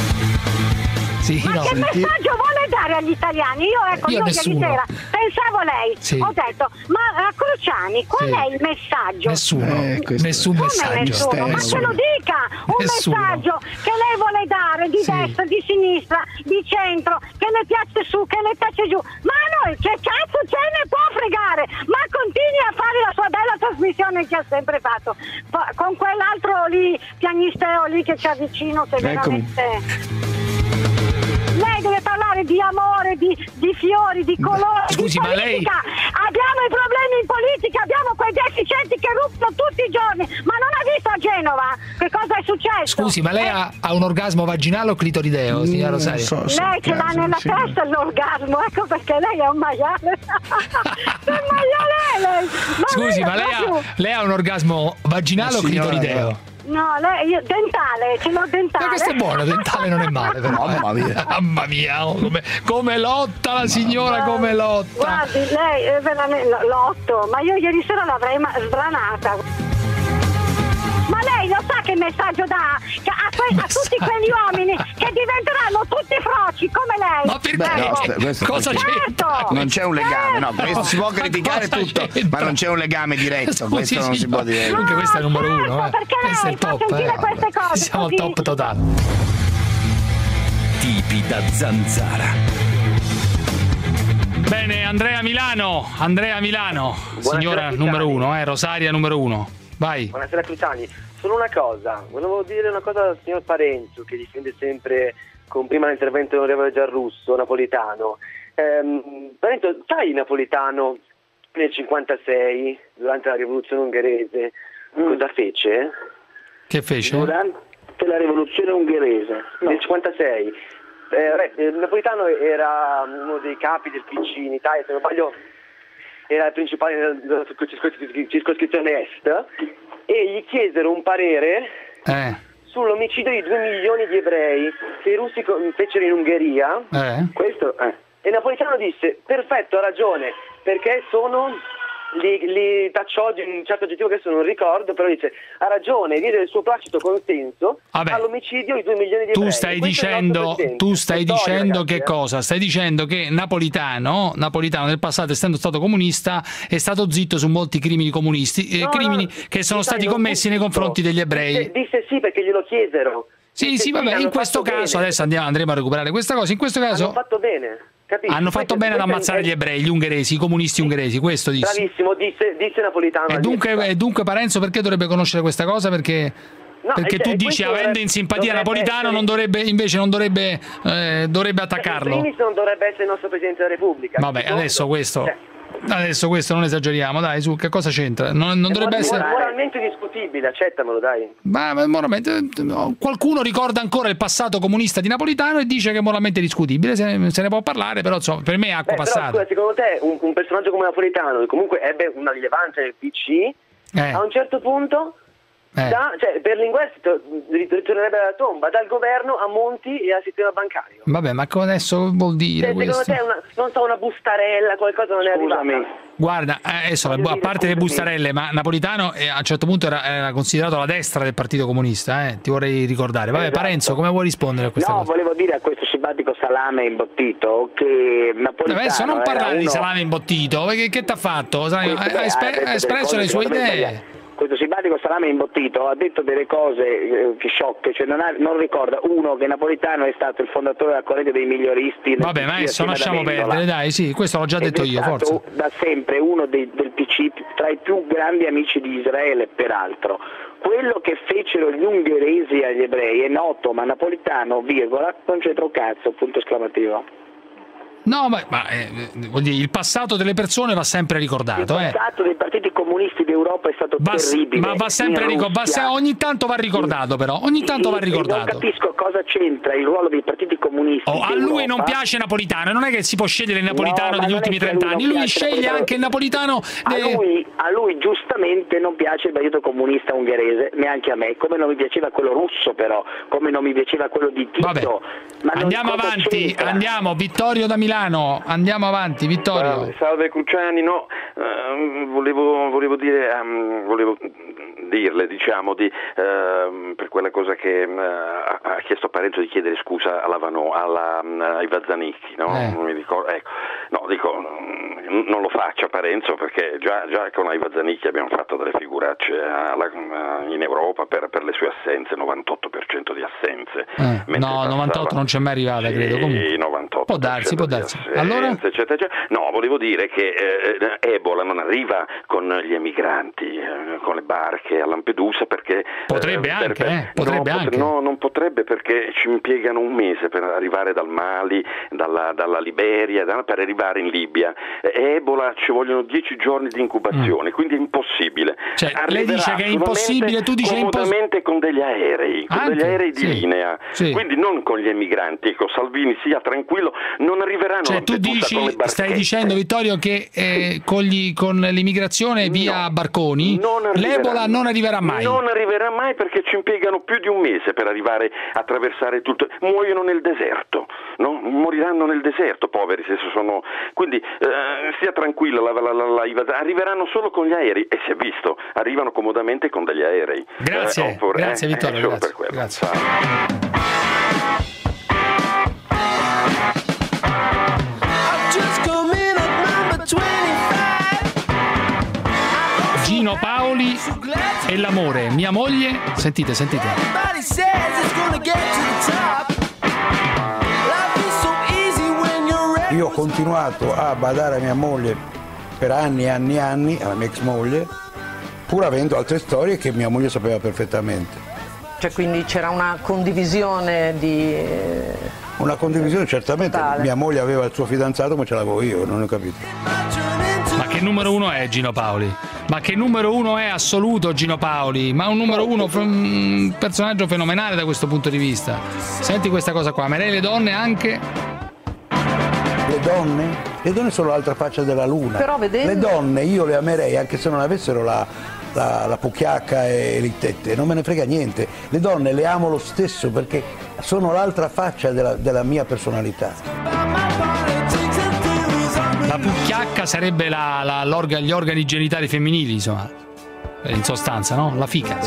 Sì, ma che messaggio vuole dare agli italiani? Io ieri sera pensavo lei, ho detto, ma a Cruciani qual è il messaggio? Nessun messaggio. Ma ce lo dica, un messaggio che lei vuole dare di destra, di sinistra, di centro, che le piace su, che le piace giù. Ma a noi che cazzo ce ne può fregare? Ma continui a fare la sua bella trasmissione che ha sempre fatto. Con quell'altro lì, piagnisteo lì che ci avvicino, se veramente... Lei deve parlare di amore, di fiori, di colori, scusi, di politica. Ma lei... Abbiamo i problemi in politica, abbiamo quei deficienti che ruppano tutti i giorni. Ma non ha visto a Genova che cosa è successo? Scusi, ma lei ha un orgasmo vaginale o clitorideo, signora Rosario? Lei ce l'ha nella testa l'orgasmo, ecco perché lei è un maiale. È un maiale lei. Scusi, ma lei ha un orgasmo vaginale o clitorideo? No, dentale, ce l'ho dentale. Ma questo è buono, dentale non è male, però. Mamma mia, come lotta la signora, come lotta. Guardi, lei è veramente lotto, ma io ieri sera l'avrei sbranata. Ma lei lo sa che messaggio dà a tutti quegli uomini che diventeranno tutti froci come lei? Ma perché? Cosa c'è? Non c'è un legame, no, questo si può criticare tutto, ma non c'è un legame diretto, questo non si può dire. Comunque questo è il numero uno, perché questo è lei il top, fa sentire queste cose. Siamo al top totale. Tipi da zanzara. Bene, Andrea Milano, signora numero uno, Rosaria numero uno. Vai. Buonasera Cruciani, solo una cosa, volevo dire una cosa al signor Parenzo che difende sempre con prima l'intervento dell'onorevole Giarrusso, Napolitano. Parenzo, sai Napolitano nel 56, durante la rivoluzione ungherese, cosa fece? Che fece? Durante la rivoluzione ungherese, nel 56. Napolitano era uno dei capi del PC in Italia, se non sbaglio era il principale della circoscrizione est, e gli chiesero un parere sull'omicidio di 2 milioni di ebrei che i russi fecero in Ungheria. E Napolitano disse: perfetto, ha ragione, perché sono li tacciò di un certo aggettivo che adesso non ricordo, però dice ha ragione, diede il suo placito consenso all'omicidio di 2 milioni di ebrei. Tu stai dicendo che cosa? Stai dicendo che Napolitano nel passato, essendo stato comunista, è stato zitto su molti crimini comunisti, che sono stati commessi nei confronti degli ebrei. Disse sì, perché glielo chiesero. Sì, vabbè, in questo caso adesso andremo a recuperare questa cosa. In questo caso hanno fatto bene. Capito? Hanno fatto bene ad ammazzare gli ebrei, gli ungheresi, i comunisti ungheresi, questo disse. Bravissimo, disse Napolitano. E dunque Parenzo perché dovrebbe conoscere questa cosa? Perché tu dici, avendo in simpatia Napolitano, dovrebbe attaccarlo. In primis non dovrebbe essere il nostro Presidente della Repubblica. Vabbè, adesso questo non esageriamo, dai, su, che cosa c'entra? Non dovrebbe essere moralmente discutibile, accettamelo, dai. Ma moralmente qualcuno ricorda ancora il passato comunista di Napolitano e dice che è moralmente discutibile, se ne può parlare, però insomma, per me è acqua passata. Però, secondo te un personaggio come Napolitano, che comunque ebbe una rilevanza nel PC, a un certo punto Berlinguer ritornerebbe alla tomba, dal governo a Monti e al sistema bancario. Vabbè, ma adesso vuol dire questo? Secondo te una bustarella, qualcosa non è arrivata? Guarda, adesso a parte le bustarelle, ma Napolitano a un certo punto era considerato la destra del Partito Comunista, ti vorrei ricordare. Vabbè, Parenzo, come vuoi rispondere a questa cosa? No, volevo dire a questo simpatico salame imbottito che Napolitano adesso non parlare di salame imbottito, perché che t'ha fatto? Ha espresso le sue idee. Questo simpatico salame imbottito ha detto delle cose sciocche, cioè non ricorda che Napolitano è stato il fondatore della corrente dei miglioristi. Vabbè, ma adesso lasciamo perdere, dai, sì, questo l'ho già detto io, forza. Da sempre uno del PC tra i più grandi amici di Israele, peraltro. Quello che fecero gli ungheresi agli ebrei è noto, ma Napolitano, non c'entra un cazzo, punto esclamativo. No, ma vuol dire, il passato delle persone va sempre ricordato. Il passato dei partiti comunisti comunisti d'Europa è stato terribile. Ma va sempre ogni tanto va ricordato, però. Ogni tanto va ricordato. Non capisco cosa c'entra il ruolo dei partiti comunisti. A lui non piace Napolitano, non è che si può scegliere il Napolitano degli ultimi 30 anni. Lui sceglie anche il Napolitano. A lui giustamente non piace il partito comunista ungherese, neanche a me, come non mi piaceva quello russo, però, come non mi piaceva quello di Tito. Vabbè. Ma andiamo avanti, andiamo, Vittorio da Milano, andiamo avanti, Vittorio. Salve Cruciani, no, volevo dirle, diciamo, per quella cosa che ha chiesto a Parenzo di chiedere scusa ai Vazzanicchi, no? Non mi ricordo, ecco. No, dico, non lo faccia Parenzo, perché già con ai Vazzanicchi abbiamo fatto delle figuracce in Europa per le sue assenze, 98% di assenze. No, 98 non c'è mai arrivata, credo. Comunque. 98%. Può darsi. Allora? Eccetera. No, volevo dire che Ebola non arriva con gli emigranti, con le barche a Lampedusa, perché potrebbe anche. No, non potrebbe, perché ci impiegano un mese per arrivare dal Mali, dalla Liberia, per arrivare in Libia. Ebola ci vogliono 10 giorni di incubazione, quindi è impossibile. Cioè, lei dice che è impossibile, tu dici comodamente con degli aerei, degli aerei di linea, quindi non con gli emigranti. Ecco, Salvini sia tranquillo, non arriveranno. Cioè, tu dici, stai dicendo, Vittorio, che con l'immigrazione via barconi l'Ebola non arriverà mai. Non arriverà mai, perché ci impiegano più di un mese per arrivare a attraversare tutto. Muoiono nel deserto, no? Moriranno nel deserto, poveri, se sono. Quindi stia tranquillo, arriveranno solo con gli aerei, e si è visto, arrivano comodamente con degli aerei. Grazie, grazie Vittorio, grazie. Gino Paoli e l'amore, mia moglie, sentite. Io ho continuato a badare a mia moglie per anni e anni e anni, alla mia ex moglie, pur avendo altre storie che mia moglie sapeva perfettamente. Cioè, quindi c'era una condivisione Una condivisione certamente, mia moglie aveva il suo fidanzato, ma ce l'avevo io, non ho capito. Ma che numero uno è Gino Paoli? Ma che numero uno è assoluto Gino Paoli? Ma un numero uno, un personaggio fenomenale da questo punto di vista. Senti questa cosa qua, ma lei le donne anche? Le donne? Le donne sono l'altra faccia della luna. Però vedendo... Le donne io le amerei anche se non avessero la pucchiacca e le tette, non me ne frega niente. Le donne le amo lo stesso, perché sono l'altra faccia della mia personalità. La pucchiacca sarebbe gli organi genitali femminili, insomma, in sostanza, no? La fica.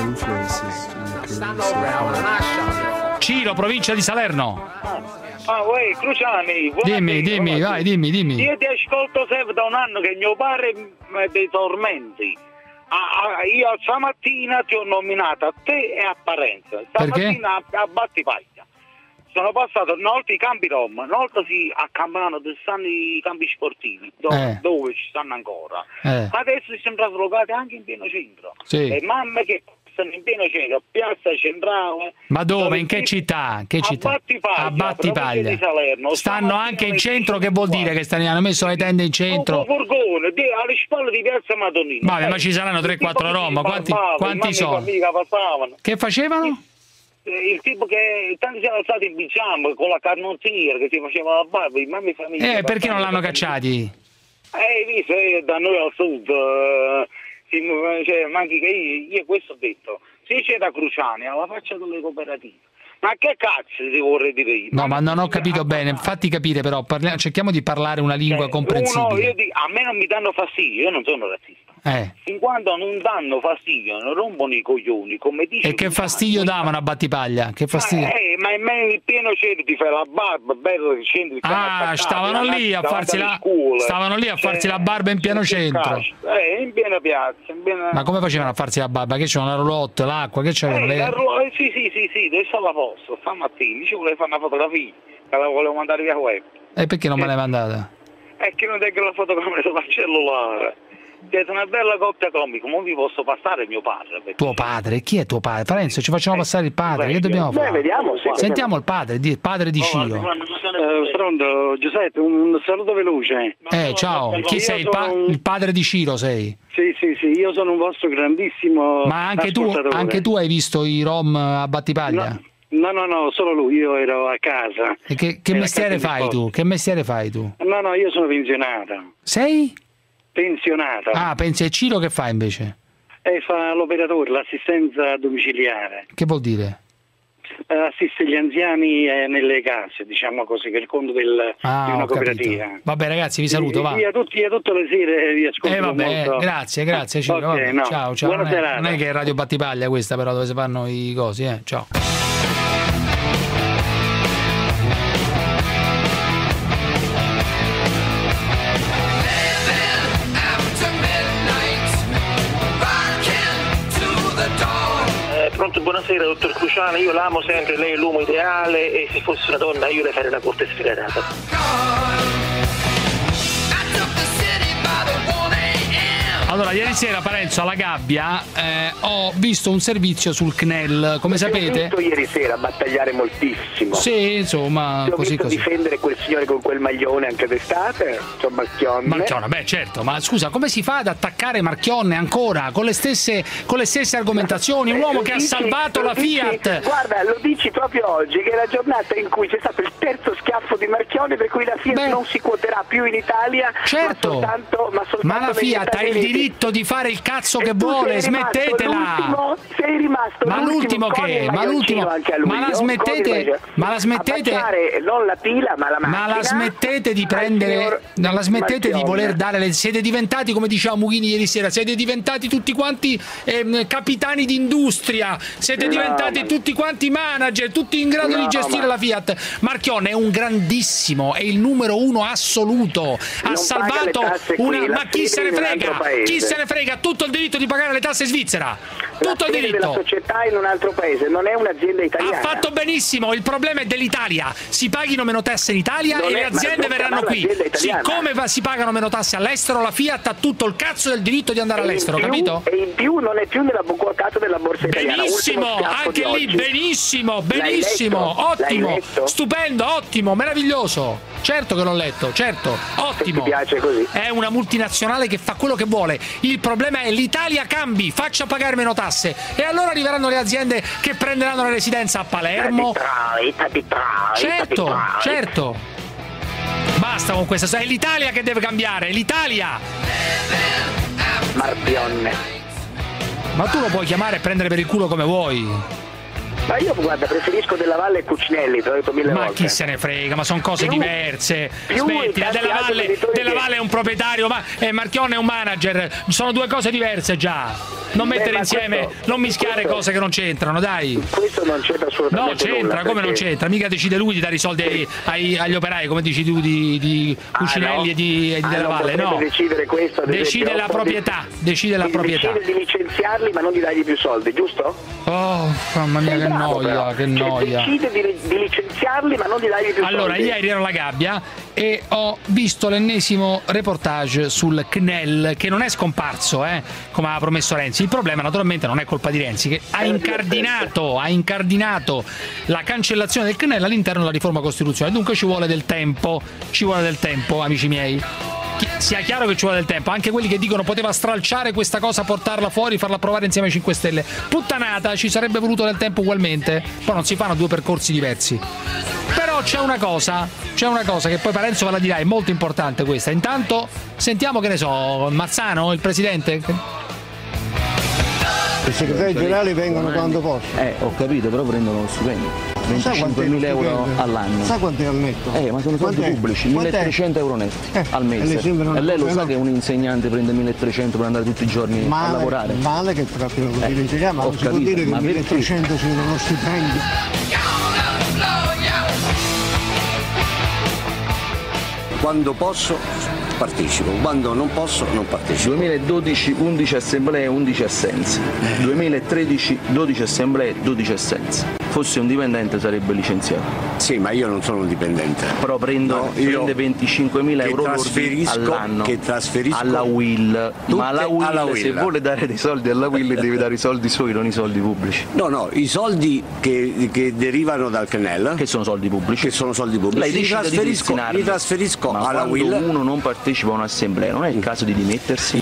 Ciro, provincia di Salerno. Uè, Cruciani, dimmi, vai, dimmi. Io ti ascolto sempre da un anno, che mio padre dei tormenti. Io stamattina ti ho nominato a te e a Parenzo. Stamattina a Battipaglia. Sono passato una volta i campi Rom, una volta a Campano dove stanno i campi sportivi, dove ci stanno ancora. Adesso si sono traslocati anche in pieno centro. Sì. Le mamme che stanno in pieno centro, piazza centrale. Ma dove? In che città? A Battipaglia. Di Salerno. Stanno anche in centro, che vuol dire che hanno messo le tende in centro? Un furgone, alle spalle di piazza Madonnina. Vabbè, ma ci saranno 3-4 Roma, quanti sono? Che facevano? Il tipo che tanti siamo stati in pigiama con la canottiera che si faceva la barba, i mamma e famiglia. Perché non l'hanno cacciati? Visto, da noi al sud, manchi che io questo ho detto, se c'è da Cruciani alla faccia delle cooperative. Ma che cazzo ti vorrei dire io? No, ma non ho capito bene, fatti capire però, cerchiamo di parlare una lingua comprensibile. A me non mi danno fastidio, io non sono razzista. Fin quando non danno fastidio, non rompono i coglioni, come dice. E che fastidio davano a Battipaglia? Che fastidio? Ma in pieno cielo ti fai la barba, bello che scendi. Stavano lì a farsi la barba in pieno centro. In piena piazza. Ma come facevano a farsi la barba? Che c'era una roulotte, l'acqua, che c'erano? Sì, dove stava a posto, stamattina, dicevo che fare una fotografia, che la volevo mandare via web. E perché non me l'hai mandata? È che non tengo la fotocamera sul cellulare. Siete una bella coppia comica, non vi posso passare mio padre. Perché... Tuo padre? Chi è tuo padre? Parenzo, ci facciamo passare il padre, che dobbiamo fare? Vediamo, sentiamo il padre di Ciro. Pronto, Giuseppe, un saluto veloce. Ciao, chi sei? Il padre di Ciro sei? Sì, io sono un vostro grandissimo Ma anche tu hai visto i rom a Battipaglia? No, solo lui, io ero a casa. E che mestiere fai tu? Che mestiere fai tu? No, io sono pensionata. Sei? Pensionata. Ah, pensi a Ciro che fa invece? Fa l'operatore, l'assistenza domiciliare. Che vuol dire? Assiste gli anziani nelle case, diciamo così, per il conto di una cooperativa. Capito. Vabbè ragazzi, vi saluto, va. Io tutte le sere vi ascolto vabbè, molto. Grazie Ciro. Okay, no. Ciao. Buona serata. Non è che è Radio Battipaglia questa, però, dove si fanno i cosi, ciao. Pronto, buonasera dottor Cruciani, io l'amo sempre, lei è l'uomo ideale e se fosse una donna io le farei la corte sfilata. Allora, ieri sera, Parenzo, alla Gabbia ho visto un servizio sul CNEL, come sapete? Ho visto ieri sera battagliare moltissimo. Sì, insomma, così. Difendere quel signore con quel maglione anche d'estate, Marchionne, beh certo, ma scusa, come si fa ad attaccare Marchionne ancora con le stesse argomentazioni? Un uomo che ha salvato la Fiat. Guarda, lo dici proprio oggi, che è la giornata in cui c'è stato il terzo schiaffo di Marchionne, per cui la Fiat non si quoterà più in Italia, certo, ma la Fiat ha il diritto di fare il cazzo che vuole, smettetela. Sei rimasto ma l'ultimo che? Ma la smettete? Non la pila, ma la macchina. Ma la smettete di prendere, non la smettete di voler dare siete diventati, come diceva Mughini ieri sera, siete diventati tutti quanti capitani d'industria, siete diventati tutti quanti manager, tutti in grado di gestire la Fiat. Marchionne è un grandissimo, è il numero uno assoluto, ha salvato ma chi se ne frega? Chi se ne frega? Tutto il diritto di pagare le tasse in Svizzera, tutto il diritto. La società in un altro paese, non è un'azienda italiana. Ha fatto benissimo, il problema è dell'Italia. Si paghino meno tasse in Italia e le aziende verranno qui. Siccome si pagano meno tasse all'estero, la Fiat ha tutto il cazzo del diritto di andare all'estero, capito? E in più non è più nella quotato della borsa italiana. Benissimo, anche lì, benissimo, ottimo, stupendo, ottimo, meraviglioso. Certo che l'ho letto, certo, ottimo. Ti piace così? È una multinazionale che fa quello che vuole. Il problema è l'Italia cambi, faccia pagare meno tasse e allora arriveranno le aziende che prenderanno la residenza a Palermo. Certo. Basta con questa, è l'Italia che deve cambiare, l'Italia. Marchionne. Ma tu lo puoi chiamare e prendere per il culo come vuoi. Ma io, guarda, preferisco Della Valle e Cucinelli, te l'ho detto 1000 volte. Ma chi se ne frega, ma sono cose diverse. Smettila, Della Valle è un proprietario, ma Marchionne è un manager, sono due cose diverse già. Non mettere insieme, non mischiare cose che non c'entrano, dai. Questo non c'entra assolutamente nulla. No, c'entra, come non c'entra? Mica decide lui di dare i soldi agli operai, come dici tu di Cucinelli e di Della Valle, no. Decidere questo, decide la proprietà, decide di licenziarli ma non di dargli più soldi, giusto? Oh, mamma mia, che noia, che noia. Decide di licenziarli ma non di dargli più soldi. Allora, ieri ero alla Gabbia e ho visto l'ennesimo reportage sul CNEL, che non è scomparso, come ha promesso Renzi. Il problema naturalmente non è colpa di Renzi, che ha incardinato la cancellazione del CNEL all'interno della riforma costituzionale. Dunque ci vuole del tempo, amici miei. Sia chiaro che ci vuole del tempo, anche quelli che dicono poteva stralciare questa cosa, portarla fuori, farla approvare insieme ai 5 Stelle. Puttanata, ci sarebbe voluto del tempo ugualmente. Poi non si fanno due percorsi diversi. Però c'è una cosa che poi Parenzo ve la dirà, è molto importante questa. Intanto sentiamo, che ne so, Mazzano, il presidente. I segretari generali vengono quando possono. Ho capito, però prendono lo stipendio. 25.000 euro all'anno. Sa quanto è al netto? Ma sono soldi pubblici, 1.300 euro netti al mese. E lei lo sa che un insegnante prende 1.300 per andare tutti i giorni a lavorare? Male che trattino così l'insegnante, ma non si può dire che 1.300 siano uno stipendio. Quando posso partecipo, quando non posso non partecipo. 2012 11 assemblee, 11 assenze. 2013 12 assemblee, 12 assenze. Fossi un dipendente sarebbe licenziato. Sì, ma io non sono un dipendente. Però prende 25.000 euro all'anno che trasferisco alla Will. Ma la Will, se vuole dare dei soldi alla Will deve dare i soldi suoi, non i soldi pubblici. No, i soldi che derivano dal CNEL, che sono soldi pubblici, lei li trasferisco alla Will. Quando uno non partecipa a un'assemblea, non è il caso di dimettersi?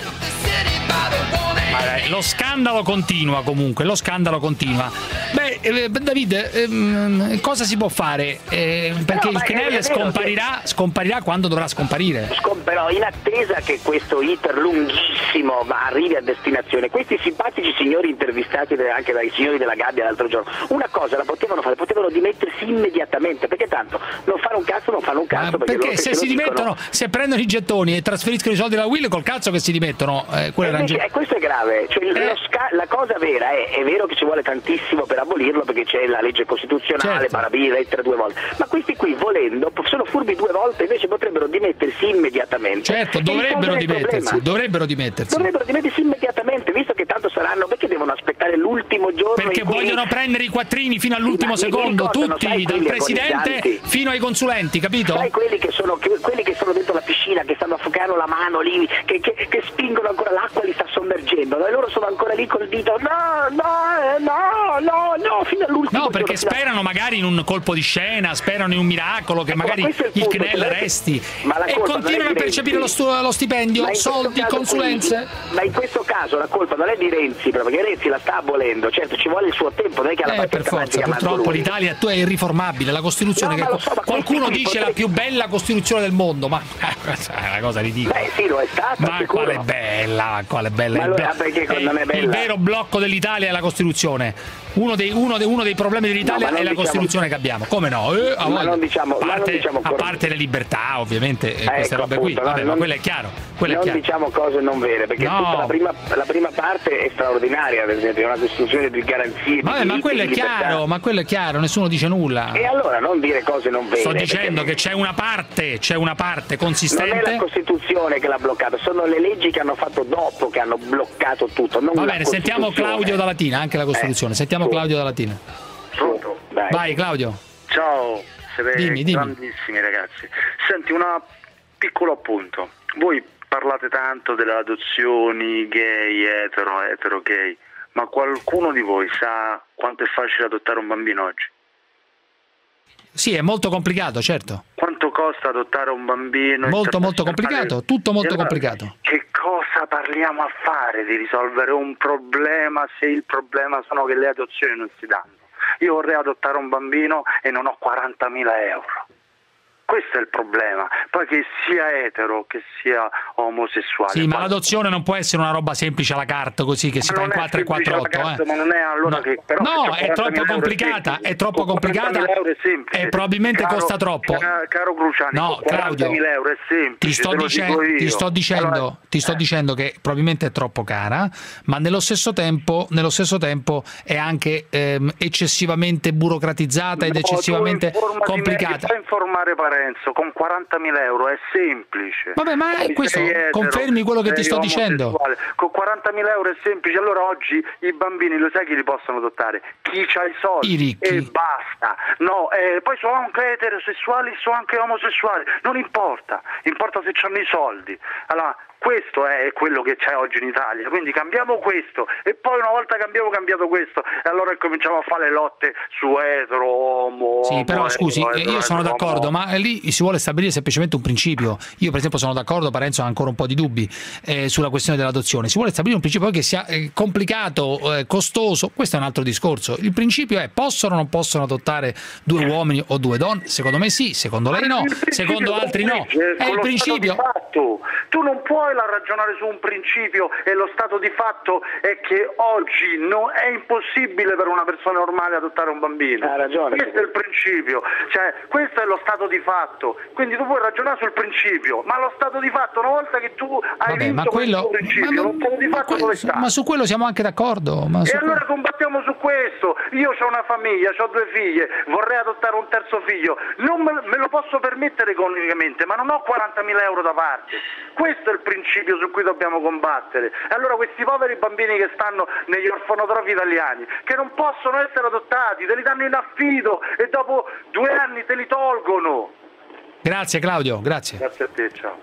Lo scandalo continua comunque, lo scandalo continua. Beh, Davide, cosa si può fare? Perché il CNEL scomparirà quando dovrà scomparire. Scomperò in attesa che questo iter lunghissimo arrivi a destinazione. Questi simpatici signori intervistati anche dai signori della Gabbia l'altro giorno, una cosa la potevano fare, potevano dimettersi immediatamente, perché tanto non fanno un cazzo, perché se si dimettono, se prendono i gettoni e trasferiscono i soldi alla Will, col cazzo che si dimettono. Questo è grave. Cioè, la cosa vera è vero che ci vuole tantissimo per abolirlo, perché c'è la legge costituzionale, parabile, lettera 2 volte, ma questi qui volendo sono furbi 2 volte, invece potrebbero dimettersi immediatamente. Certo, dovrebbero dimettersi immediatamente, visto che tanto saranno, perché devono aspettano l'ultimo giorno, perché vogliono prendere i quattrini fino all'ultimo secondo, tutti, dal presidente fino ai consulenti, capito? Sai quelli che sono dentro la piscina, che stanno affogando la mano lì, che spingono ancora l'acqua, li sta sommergendo, e loro sono ancora lì col dito, no, fino all'ultimo. No, perché sperano magari in un colpo di scena, sperano in un miracolo, che magari il CNEL resti, e continuano a percepire lo stipendio, soldi, consulenze. Ma in questo caso la colpa non è di Renzi, perché Renzi la sta abolendo, certo ci vuole il suo tempo, non è che alla per forza, purtroppo l'Italia è irriformabile, la Costituzione qualcuno dice la più bella Costituzione del mondo, ma è una cosa ridicola. Sì, lo è stata. Ma quale bella? Il vero blocco dell'Italia è la Costituzione. Uno dei problemi dell'Italia è la Costituzione che abbiamo. Come no? A parte le libertà, ovviamente, queste robe qui. Ma quello è chiaro. Diciamo cose non vere, perché tutta la prima parte è straordinaria, per esempio, è una Costituzione di garanzie. Ma quello è chiaro, nessuno dice nulla. E allora non dire cose non vere. Sto dicendo che c'è una parte consistente. Non è la Costituzione che l'ha bloccato, sono le leggi che hanno fatto dopo che hanno bloccato tutto. Va bene, sentiamo Claudio da Latina, anche la Costituzione. Sentiamo Claudio da Latina. Pronto? Vai Claudio. Ciao, siete grandissimi ragazzi. Senti, un piccolo appunto. Voi parlate tanto delle adozioni gay, etero, gay, ma qualcuno di voi sa quanto è facile adottare un bambino oggi? Sì, è molto complicato, certo. Quanto costa adottare un bambino? Molto complicato, tutto molto complicato. Che cosa parliamo a fare di risolvere un problema se il problema sono che le adozioni non si danno? Io vorrei adottare un bambino e non ho 40.000 euro. Questo è il problema, poi che sia etero che sia omosessuale. Sì, ma l'adozione non può essere una roba semplice alla carta, così che si fa in 4 e 4-8. Ma non è allora che però è troppo complicata, e probabilmente costa troppo. Caro Cruciani, no, Claudio, 40.000 euro è semplice, ti sto dicendo che probabilmente è troppo cara, ma nello stesso tempo è anche eccessivamente burocratizzata ed eccessivamente complicata. Fa informare Parenzo, con 40.000 euro è semplice. Vabbè, ma questo confermi quello che ti sto dicendo. Con 40.000 euro è semplice. Allora oggi i bambini, lo sai chi li possono adottare? Chi c'ha i soldi, i ricchi, e basta. No, poi sono anche eterosessuali, sono anche omosessuali, non importa se c'hanno i soldi. Allora questo è quello che c'è oggi in Italia, quindi cambiamo questo, e poi una volta che abbiamo cambiato questo, e allora cominciamo a fare le lotte su etero, homo. Sì, però scusi, io sono d'accordo, ma lì si vuole stabilire semplicemente un principio. Io per esempio sono d'accordo, Parenzo ha ancora un po' di dubbi sulla questione dell'adozione. Si vuole stabilire un principio che sia complicato, costoso, questo è un altro discorso. Il principio è: possono o non possono adottare 2 uomini o 2 donne? Secondo me sì, secondo lei no, secondo altri no. È il principio. Tu non puoi poi la ragionare su un principio, e lo stato di fatto è che oggi è impossibile per una persona normale adottare un bambino. Ha ragione. Questo è il principio, cioè questo è lo stato di fatto, quindi tu puoi ragionare sul principio, ma lo stato di fatto, una volta che tu hai vinto questo principio, lo stato di fatto dove sta? Ma su quello siamo anche d'accordo. E allora combattiamo su questo. Io ho una famiglia, ho 2 figlie, vorrei adottare un terzo figlio, non me lo posso permettere economicamente, ma non ho 40.000 euro da parte. Questo è il principio su cui dobbiamo combattere. E allora questi poveri bambini che stanno negli orfanotrofi italiani, che non possono essere adottati, te li danno in affido e dopo 2 anni te li tolgono. Grazie Claudio, grazie. Grazie a te, ciao.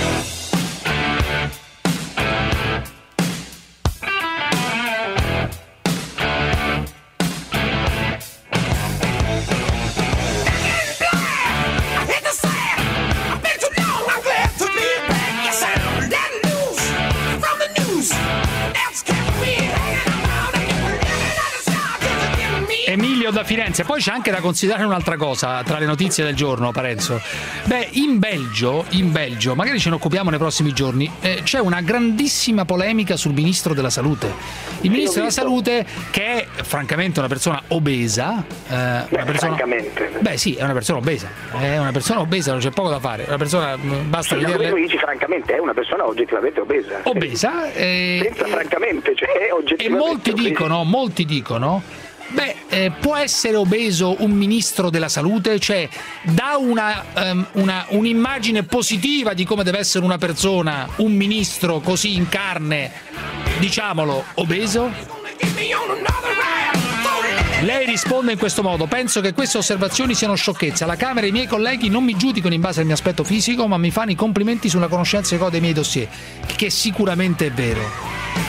Emilio da Firenze. Poi c'è anche da considerare un'altra cosa tra le notizie del giorno, Parenzo. Beh, in Belgio, magari ce ne occupiamo nei prossimi giorni, c'è una grandissima polemica sul ministro della salute. Il ministro della salute, che è francamente una persona obesa, francamente. Beh sì, è una persona obesa, non c'è poco da fare. Una persona, basta vederle. Tu dici francamente, è una persona oggettivamente obesa. Senza francamente, cioè è oggettivamente. E molti dicono può essere obeso un ministro della salute? Cioè, dà un'immagine positiva di come deve essere una persona, un ministro così in carne, diciamolo, obeso? Lei risponde in questo modo: penso che queste osservazioni siano sciocchezze. Alla Camera i miei colleghi non mi giudicano in base al mio aspetto fisico, ma mi fanno i complimenti sulla conoscenza che ho dei miei dossier, che sicuramente è vero.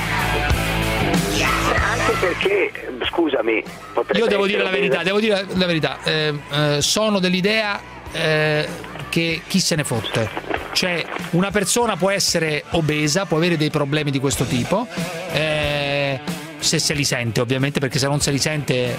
Anche perché, scusami, io devo dire la verità, sono dell'idea che chi se ne fotte. Cioè, una persona può essere obesa, può avere dei problemi di questo tipo, se li sente ovviamente, perché se non se li sente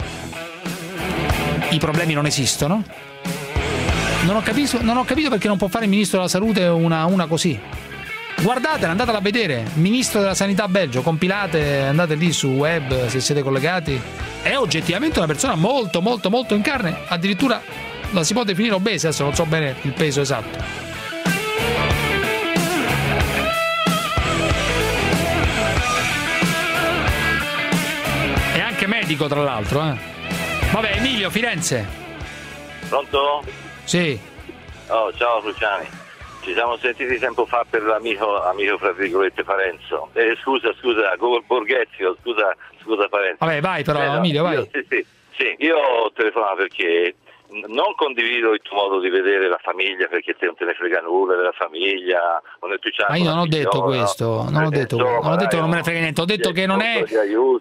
i problemi non esistono. Non ho capito perché non può fare il ministro della salute una così. Guardatela, andatela a vedere, ministro della sanità belgio, compilate, andate lì su web se siete collegati. È oggettivamente una persona molto molto molto in carne, addirittura la si può definire obesa, adesso non so bene il peso esatto. È anche medico tra l'altro, Vabbè, Emilio, Firenze. Pronto? Sì. Oh, ciao Luciani. Ci siamo sentiti tempo fa per l'amico fra virgolette Parenzo. Scusa, Borghezio, scusa Parenzo. Vabbè, vai però, Emilio, vai. Sì, io ho telefonato perché non condivido il tuo modo di vedere la famiglia, perché te non te ne frega nulla della famiglia. Ma io non ho detto questo, non ho detto che non me ne frega niente, ho detto che non è.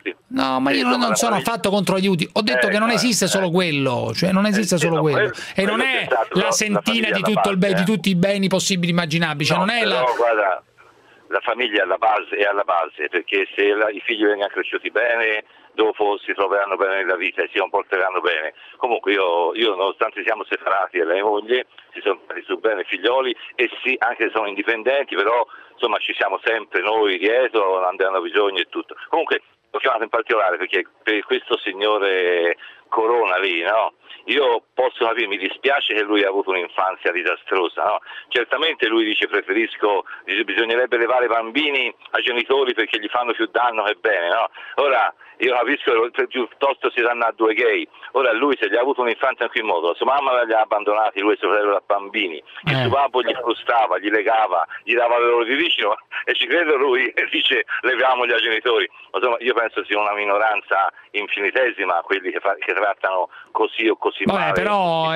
No, ma io non sono affatto contro gli aiuti, ho detto che non esiste solo quello, cioè non esiste solo quello. E non è la sentina di tutto di tutti i beni possibili immaginabili, cioè non è la. Guarda, la famiglia è alla base, perché se i figli vengono cresciuti bene, dopo si troveranno bene nella vita e si comporteranno bene. Comunque io nonostante siamo separati e lei moglie, si sono presi su bene i figlioli, e sì, anche se sono indipendenti, però insomma ci siamo sempre noi dietro, quando hanno bisogno e tutto. Comunque l'ho chiamato in particolare perché per questo signore Corona lì, no? Io posso capire, mi dispiace che lui ha avuto un'infanzia disastrosa, no? Certamente lui dice bisognerebbe levare i bambini ai genitori perché gli fanno più danno che bene, no? Ora io capisco che piuttosto si danno a 2 gay. Ora lui, se gli ha avuto un'infanzia in quel modo, sua mamma li ha abbandonati, lui e suo fratello da bambini, il suo babbo gli frustava, gli legava, gli dava loro di vicino, e ci credo lui e dice leviamogli ai genitori. Ma insomma, io penso sia una minoranza infinitesima quelli che trattano così o così male. Però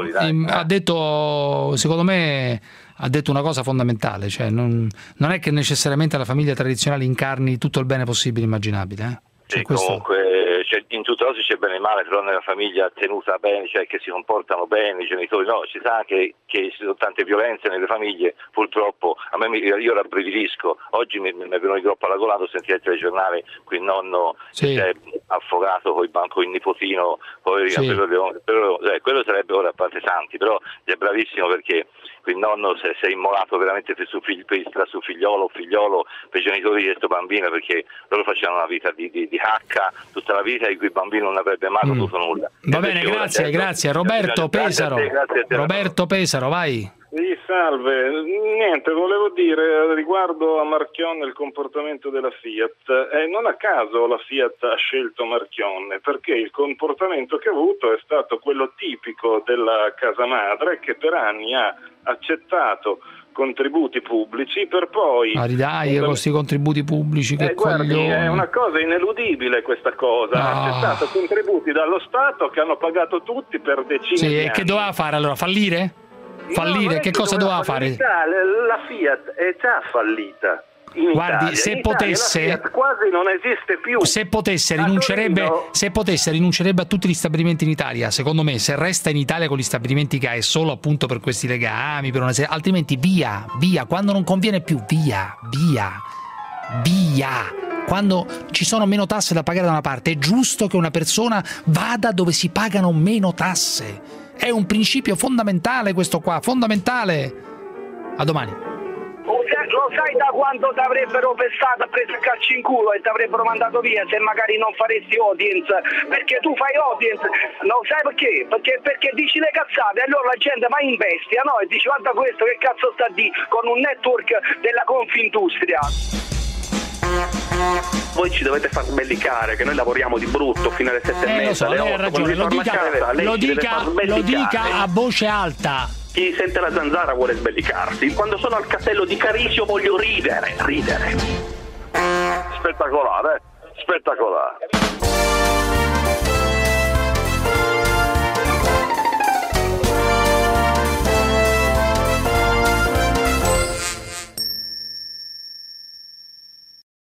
ha detto, secondo me, ha detto una cosa fondamentale, cioè non è che necessariamente la famiglia tradizionale incarni tutto il bene possibile immaginabile, Sì, comunque in tutte cose c'è bene e male, però nella famiglia tenuta bene, cioè che si comportano bene i genitori, no, ci sa anche che ci sono tante violenze nelle famiglie, purtroppo. Io rabbrividisco, oggi mi è venuto troppo alla gola, ho sentito il telegiornale, qui il nonno si è affogato con il nipotino, poverino, quello sarebbe ora a parte santi, però è bravissimo perché quel nonno si è immolato veramente per suo figliolo, per i genitori di questo bambino, perché loro facevano una vita di hacca tutta la vita, di cui il bambino non avrebbe mai potuto nulla. Va bene, grazie. Roberto Pesaro. Roberto Pesaro, vai. Sì, salve. Niente, volevo dire riguardo a Marchionne il comportamento della Fiat. Non a caso la Fiat ha scelto Marchionne, perché il comportamento che ha avuto è stato quello tipico della casa madre, che per anni ha accettato contributi pubblici per poi... Ridai con questi contributi pubblici, che guardi, è una cosa ineludibile questa cosa. Ha accettato contributi dallo Stato che hanno pagato tutti per decine di anni. E che doveva fare allora? Fallire? Fallire? Che cosa doveva fare? La Fiat è già fallita. Guardi, se potesse, quasi non esiste più. Se potesse rinuncerebbe a tutti gli stabilimenti in Italia. Secondo me, se resta in Italia con gli stabilimenti che ha, è solo appunto per questi legami, per una serie, altrimenti via, quando non conviene più, via. Quando ci sono meno tasse da pagare da una parte, è giusto che una persona vada dove si pagano meno tasse. È un principio fondamentale questo qua, fondamentale. A domani. Lo sai da quando ti avrebbero pestato, preso il calcio in culo e ti avrebbero mandato via se magari non faresti audience? Perché tu fai audience, non sai perché? Perché dici le cazzate e allora la gente va in bestia, no? E dici guarda questo che cazzo sta di con un network della Confindustria. Voi ci dovete far sbellicare che noi lavoriamo di brutto fino alle 7:30. Lo so, lei ha ragione, lo dica a voce alta. Chi sente la zanzara vuole sbellicarsi. Quando sono al castello di Carisio voglio ridere. Spettacolare.